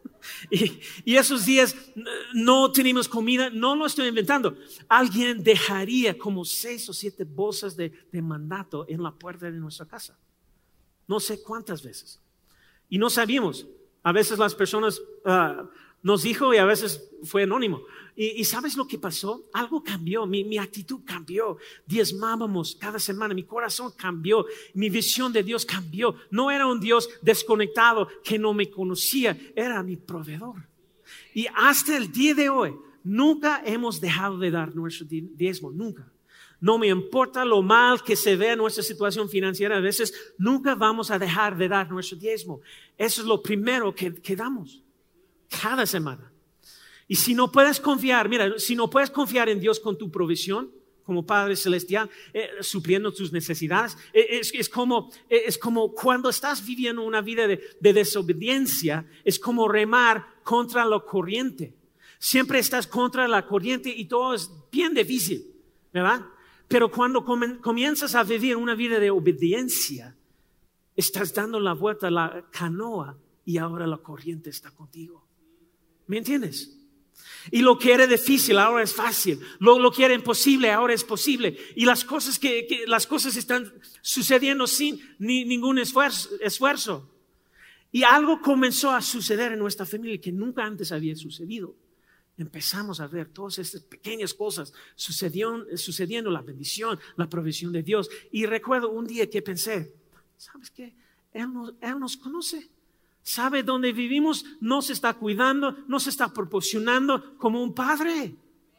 Y esos días no teníamos comida, no lo estoy inventando. Alguien dejaría como 6 o 7 bolsas de mandato en la puerta de nuestra casa. No sé cuántas veces. Y no sabíamos. A veces las personas nos dijo y a veces fue anónimo. ¿Y sabes lo que pasó? Algo cambió, mi actitud cambió. Diezmábamos cada semana, mi corazón cambió, mi visión de Dios cambió. No era un Dios desconectado que no me conocía, era mi proveedor. Y hasta el día de hoy, nunca hemos dejado de dar nuestro diezmo, nunca. No me importa lo mal que se vea nuestra situación financiera, a veces nunca vamos a dejar de dar nuestro diezmo. Eso es lo primero que damos cada semana. Y si no puedes confiar, si no puedes confiar en Dios con tu provisión, como Padre Celestial, supliendo tus necesidades, es como cuando estás viviendo una vida de desobediencia, es como remar contra la corriente. Siempre estás contra la corriente y todo es bien difícil, ¿verdad? Pero cuando comienzas a vivir una vida de obediencia, estás dando la vuelta a la canoa y ahora la corriente está contigo. ¿Me entiendes? Y lo que era difícil ahora es fácil. Lo que era imposible ahora es posible. Y las cosas las cosas están sucediendo sin ningún esfuerzo. Y algo comenzó a suceder en nuestra familia que nunca antes había sucedido. Empezamos a ver todas estas pequeñas cosas sucediendo, la bendición, la provisión de Dios. Y recuerdo un día que pensé, ¿sabes qué? Él nos conoce. Sabe dónde vivimos, nos está cuidando, nos está proporcionando como un padre.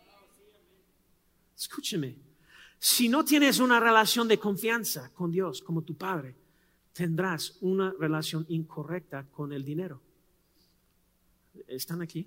Escúcheme, si no tienes una relación de confianza con Dios como tu padre, tendrás una relación incorrecta con el dinero. ¿Están aquí?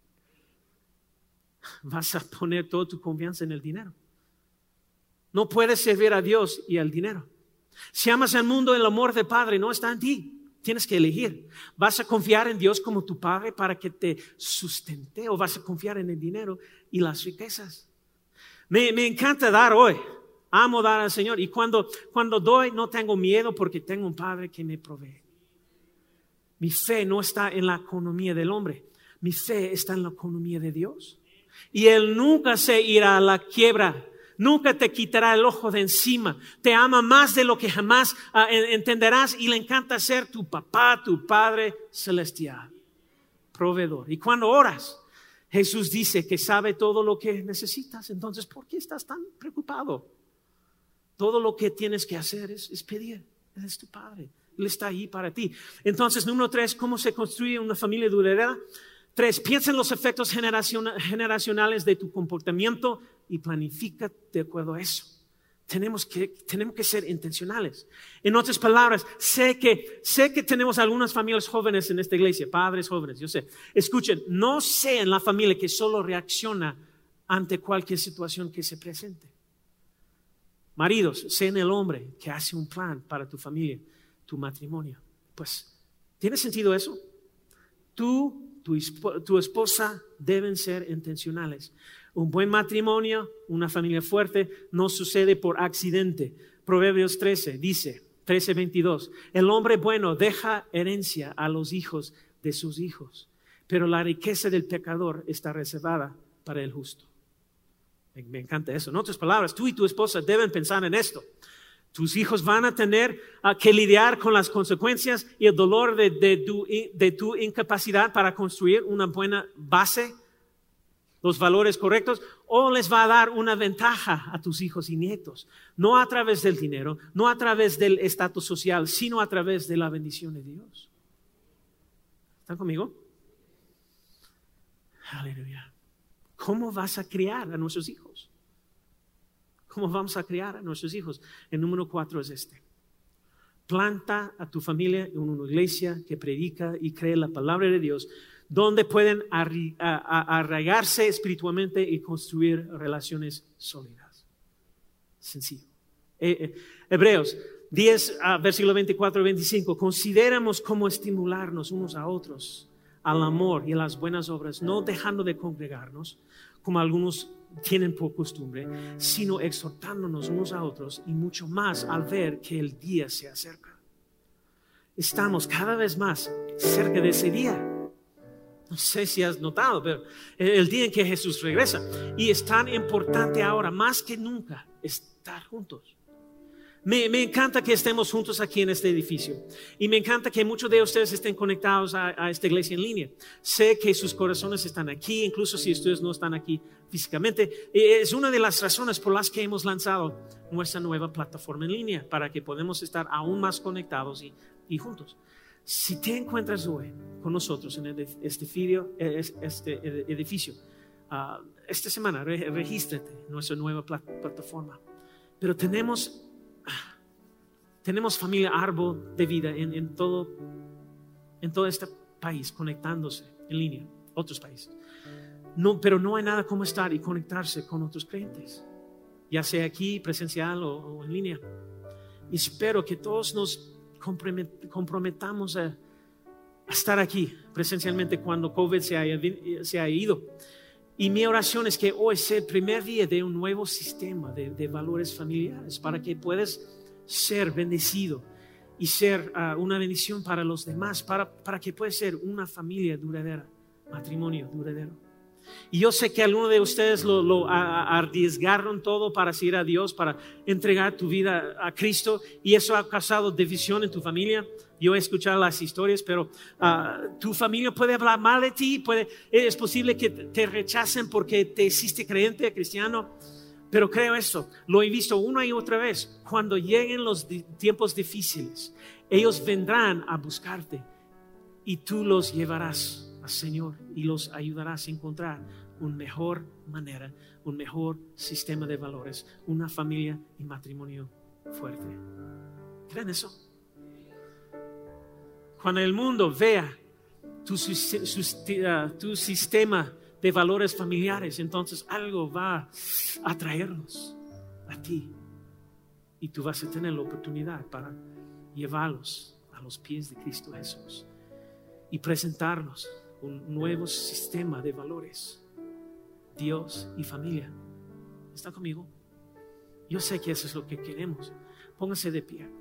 Vas a poner toda tu confianza en el dinero. No puedes servir a Dios y al dinero. Si amas al mundo, el amor del Padre no está en ti. Tienes que elegir. ¿Vas a confiar en Dios como tu Padre para que te sustente o vas a confiar en el dinero y las riquezas? Me encanta dar hoy. Amo dar al Señor. Y cuando doy no tengo miedo porque tengo un Padre que me provee. Mi fe no está en la economía del hombre. Mi fe está en la economía de Dios. Y Él nunca se irá a la quiebra. Nunca te quitará el ojo de encima. Te ama más de lo que jamás entenderás y le encanta ser tu papá, tu Padre celestial, proveedor. Y cuando oras, Jesús dice que sabe todo lo que necesitas. Entonces, ¿por qué estás tan preocupado? Todo lo que tienes que hacer es pedir. Él es tu Padre. Él está ahí para ti. Entonces, número 3, ¿cómo se construye una familia duradera? 3, piensa en los efectos generacionales de tu comportamiento y planifica de acuerdo a eso. Tenemos que ser intencionales. En otras palabras, sé que tenemos algunas familias jóvenes en esta iglesia, padres jóvenes, yo sé. Escuchen, no sean la familia que solo reacciona ante cualquier situación que se presente. Maridos, sean el hombre que hace un plan para tu familia, tu matrimonio. Pues, ¿tiene sentido eso? Tu esposa deben ser intencionales. Un buen matrimonio, una familia fuerte, no sucede por accidente. Proverbios 13 dice, 13:22, el hombre bueno deja herencia a los hijos de sus hijos, pero la riqueza del pecador está reservada para el justo. Me encanta eso. En otras palabras, tú y tu esposa deben pensar en esto. Tus hijos van a tener que lidiar con las consecuencias y el dolor de tu incapacidad para construir una buena base, los valores correctos, o les va a dar una ventaja a tus hijos y nietos. No a través del dinero, no a través del estatus social, sino a través de la bendición de Dios. ¿Están conmigo? Aleluya. ¿Cómo vas a criar a nuestros hijos? ¿Cómo vamos a criar a nuestros hijos? El número 4 es este. Planta a tu familia en una iglesia que predica y cree la palabra de Dios, donde pueden arraigarse espiritualmente y construir relaciones sólidas. Sencillo. Hebreos 10, versículo 24 y 25. Consideramos cómo estimularnos unos a otros al amor y a las buenas obras, no dejando de congregarnos, como algunos tienen por costumbre, sino exhortándonos unos a otros y mucho más al ver que el día se acerca. Estamos cada vez más cerca de ese día. No sé si has notado, pero el día en que Jesús regresa. Y es tan importante ahora, más que nunca, estar juntos. Me encanta que estemos juntos aquí en este edificio. Y me encanta que muchos de ustedes estén conectados a esta iglesia en línea. Sé que sus corazones están aquí, incluso si ustedes no están aquí físicamente. Es una de las razones por las que hemos lanzado nuestra nueva plataforma en línea, para que podamos estar aún más conectados y juntos. Si te encuentras hoy con nosotros en este edificio, esta semana regístrate en nuestra nueva plataforma. Pero tenemos familia Árbol de Vida en todo este país, conectándose en línea, otros países. Pero no hay nada como estar y conectarse con otros creyentes, ya sea aquí presencial o en línea. Y espero que todos nos comprometamos a estar aquí presencialmente cuando COVID se haya ido. Y mi oración es que hoy sea el primer día de un nuevo sistema de valores familiares, para que puedas ser bendecido y ser una bendición para los demás, para que puedas ser una familia duradera, matrimonio duradero. Y yo sé que algunos de ustedes lo arriesgaron todo para seguir a Dios, para entregar tu vida a Cristo, y eso ha causado división en tu familia. Yo he escuchado las historias, pero tu familia puede hablar mal de ti, es posible que te rechacen porque te hiciste creyente, cristiano. Pero creo esto, lo he visto una y otra vez. Cuando lleguen los tiempos difíciles, ellos vendrán a buscarte y tú los llevarás al Señor y los ayudarás a encontrar una mejor manera, un mejor sistema de valores, una familia y matrimonio fuerte. ¿Creen eso? Cuando el mundo vea tu sistema de valores familiares, entonces algo va a atraerlos a ti, y tú vas a tener la oportunidad para llevarlos a los pies de Cristo Jesús y presentarnos un nuevo sistema de valores, Dios y familia. ¿Está conmigo? Yo sé que eso es lo que queremos. Póngase de pie.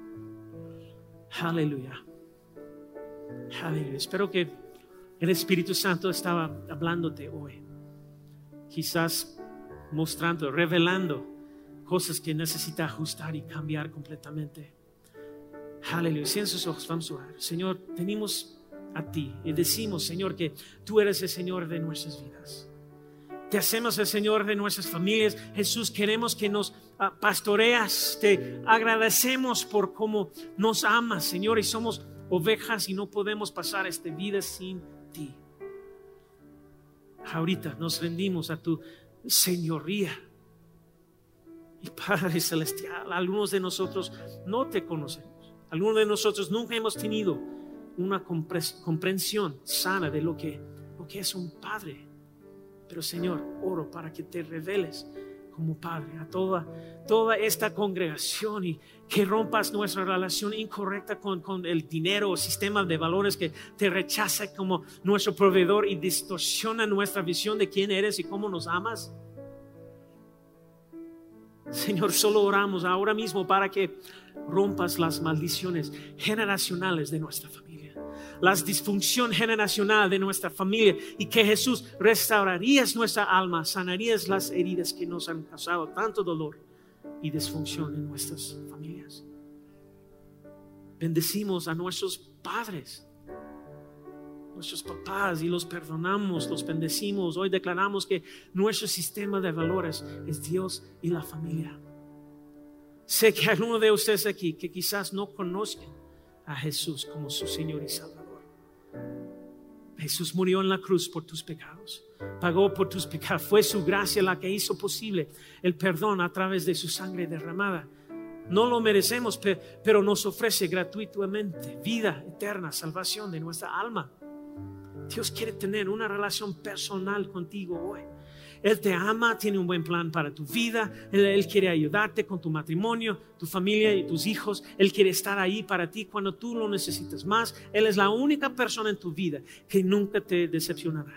Aleluya. Aleluya. Espero que el Espíritu Santo estaba hablándote hoy, quizás mostrando, revelando cosas que necesita ajustar y cambiar completamente. Aleluya. Cierren sus ojos, vamos a orar. Señor, venimos a ti y decimos, Señor, que tú eres el Señor de nuestras vidas. Te hacemos el Señor de nuestras familias. Jesús, queremos que nos pastoreas. Te agradecemos por cómo nos amas, Señor, y somos ovejas y no podemos pasar esta vida sin ti. Ahorita nos rendimos a tu señoría. Y Padre Celestial, algunos de nosotros no te conocemos. Algunos de nosotros nunca hemos tenido una comprensión sana de lo que es un padre. Pero Señor, oro para que te reveles como Padre, a toda esta congregación, y que rompas nuestra relación incorrecta con el dinero o sistema de valores que te rechaza como nuestro proveedor y distorsiona nuestra visión de quién eres y cómo nos amas. Señor, solo oramos ahora mismo para que rompas las maldiciones generacionales de nuestra familia, la disfunción generacional de nuestra familia, y que Jesús restaurarías nuestra alma, sanarías las heridas que nos han causado tanto dolor y disfunción en nuestras familias. Bendecimos a nuestros padres, nuestros papás, y los perdonamos, los bendecimos. Hoy declaramos que nuestro sistema de valores es Dios y la familia. Sé que hay algunos de ustedes aquí que quizás no conozcan a Jesús como su Señor y Salvador. Jesús murió en la cruz por tus pecados, pagó por tus pecados. Fue su gracia la que hizo posible el perdón a través de su sangre derramada. No lo merecemos, pero nos ofrece gratuitamente vida eterna, salvación de nuestra alma. Dios quiere tener una relación personal contigo hoy. Él te ama, tiene un buen plan para tu vida. Él quiere ayudarte con tu matrimonio, tu familia y tus hijos. Él quiere estar ahí para ti cuando tú lo necesitas más. Él es la única persona en tu vida que nunca te decepcionará.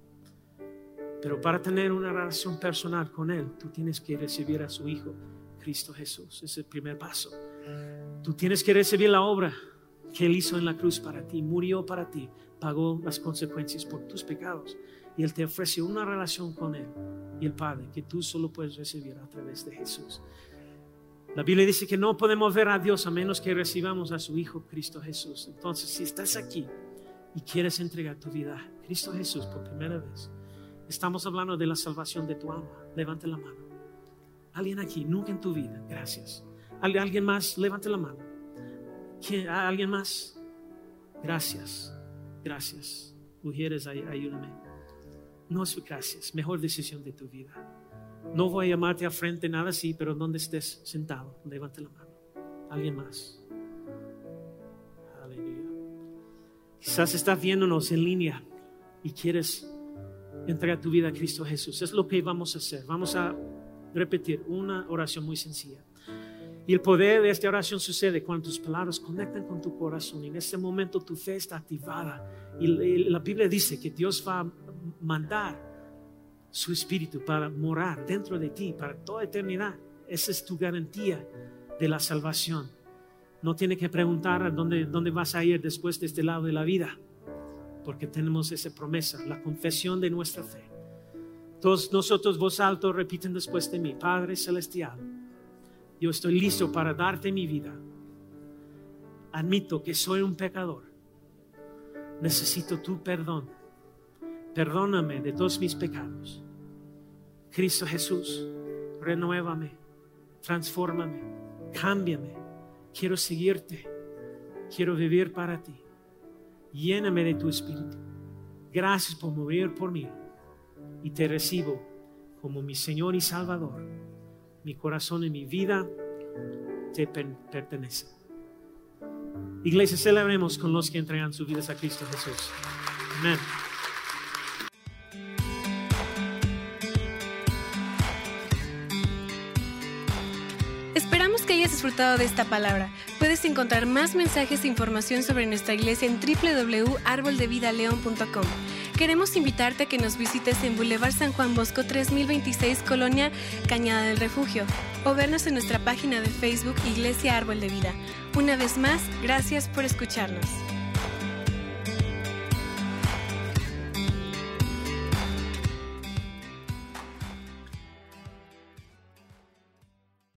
Pero para tener una relación personal con Él, tú tienes que recibir a su Hijo, Cristo Jesús. Es el primer paso. Tú tienes que recibir la obra que Él hizo en la cruz para ti, murió para ti, pagó las consecuencias por tus pecados, y Él te ofrece una relación con Él y el Padre que tú solo puedes recibir a través de Jesús. La Biblia dice que no podemos ver a Dios a menos que recibamos a su Hijo, Cristo Jesús. Entonces, si estás aquí y quieres entregar tu vida a Cristo Jesús por primera vez, estamos hablando de la salvación de tu alma. Levante la mano. Alguien aquí, nunca en tu vida. Gracias. ¿Alguien más? Levante la mano. ¿Alguien más? Gracias. Gracias. Mujeres, ayúdame. No es gracias. Mejor decisión de tu vida. No voy a llamarte a frente, nada así, pero donde estés sentado, levante la mano. ¿Alguien más? Aleluya. Quizás estás viéndonos en línea y quieres entregar tu vida a Cristo Jesús. Es lo que vamos a hacer. Vamos a repetir una oración muy sencilla. Y el poder de esta oración sucede cuando tus palabras conectan con tu corazón. Y en este momento tu fe está activada. Y la Biblia dice que Dios va a mandar su Espíritu para morar dentro de ti para toda eternidad. Esa es tu garantía de la salvación. No tienes que preguntar a dónde vas a ir después de este lado de la vida, porque tenemos esa promesa, la confesión de nuestra fe. Todos nosotros, voz alta, repiten después de mí: Padre Celestial, yo estoy listo para darte mi vida. Admito que soy un pecador. Necesito tu perdón. Perdóname de todos mis pecados. Cristo Jesús, renuévame, transfórmame, cámbiame. Quiero seguirte. Quiero vivir para ti. Lléname de tu Espíritu. Gracias por morir por mí. Y te recibo como mi Señor y Salvador. Mi corazón y mi vida te pertenecen. Iglesia, celebremos con los que entregan sus vidas a Cristo Jesús. Amén. Esperamos que hayas disfrutado de esta palabra. Puedes encontrar más mensajes e información sobre nuestra iglesia en www.arboldevidaleon.com. Queremos invitarte a que nos visites en Boulevard San Juan Bosco 3026, Colonia Cañada del Refugio, o vernos en nuestra página de Facebook Iglesia Árbol de Vida. Una vez más, gracias por escucharnos.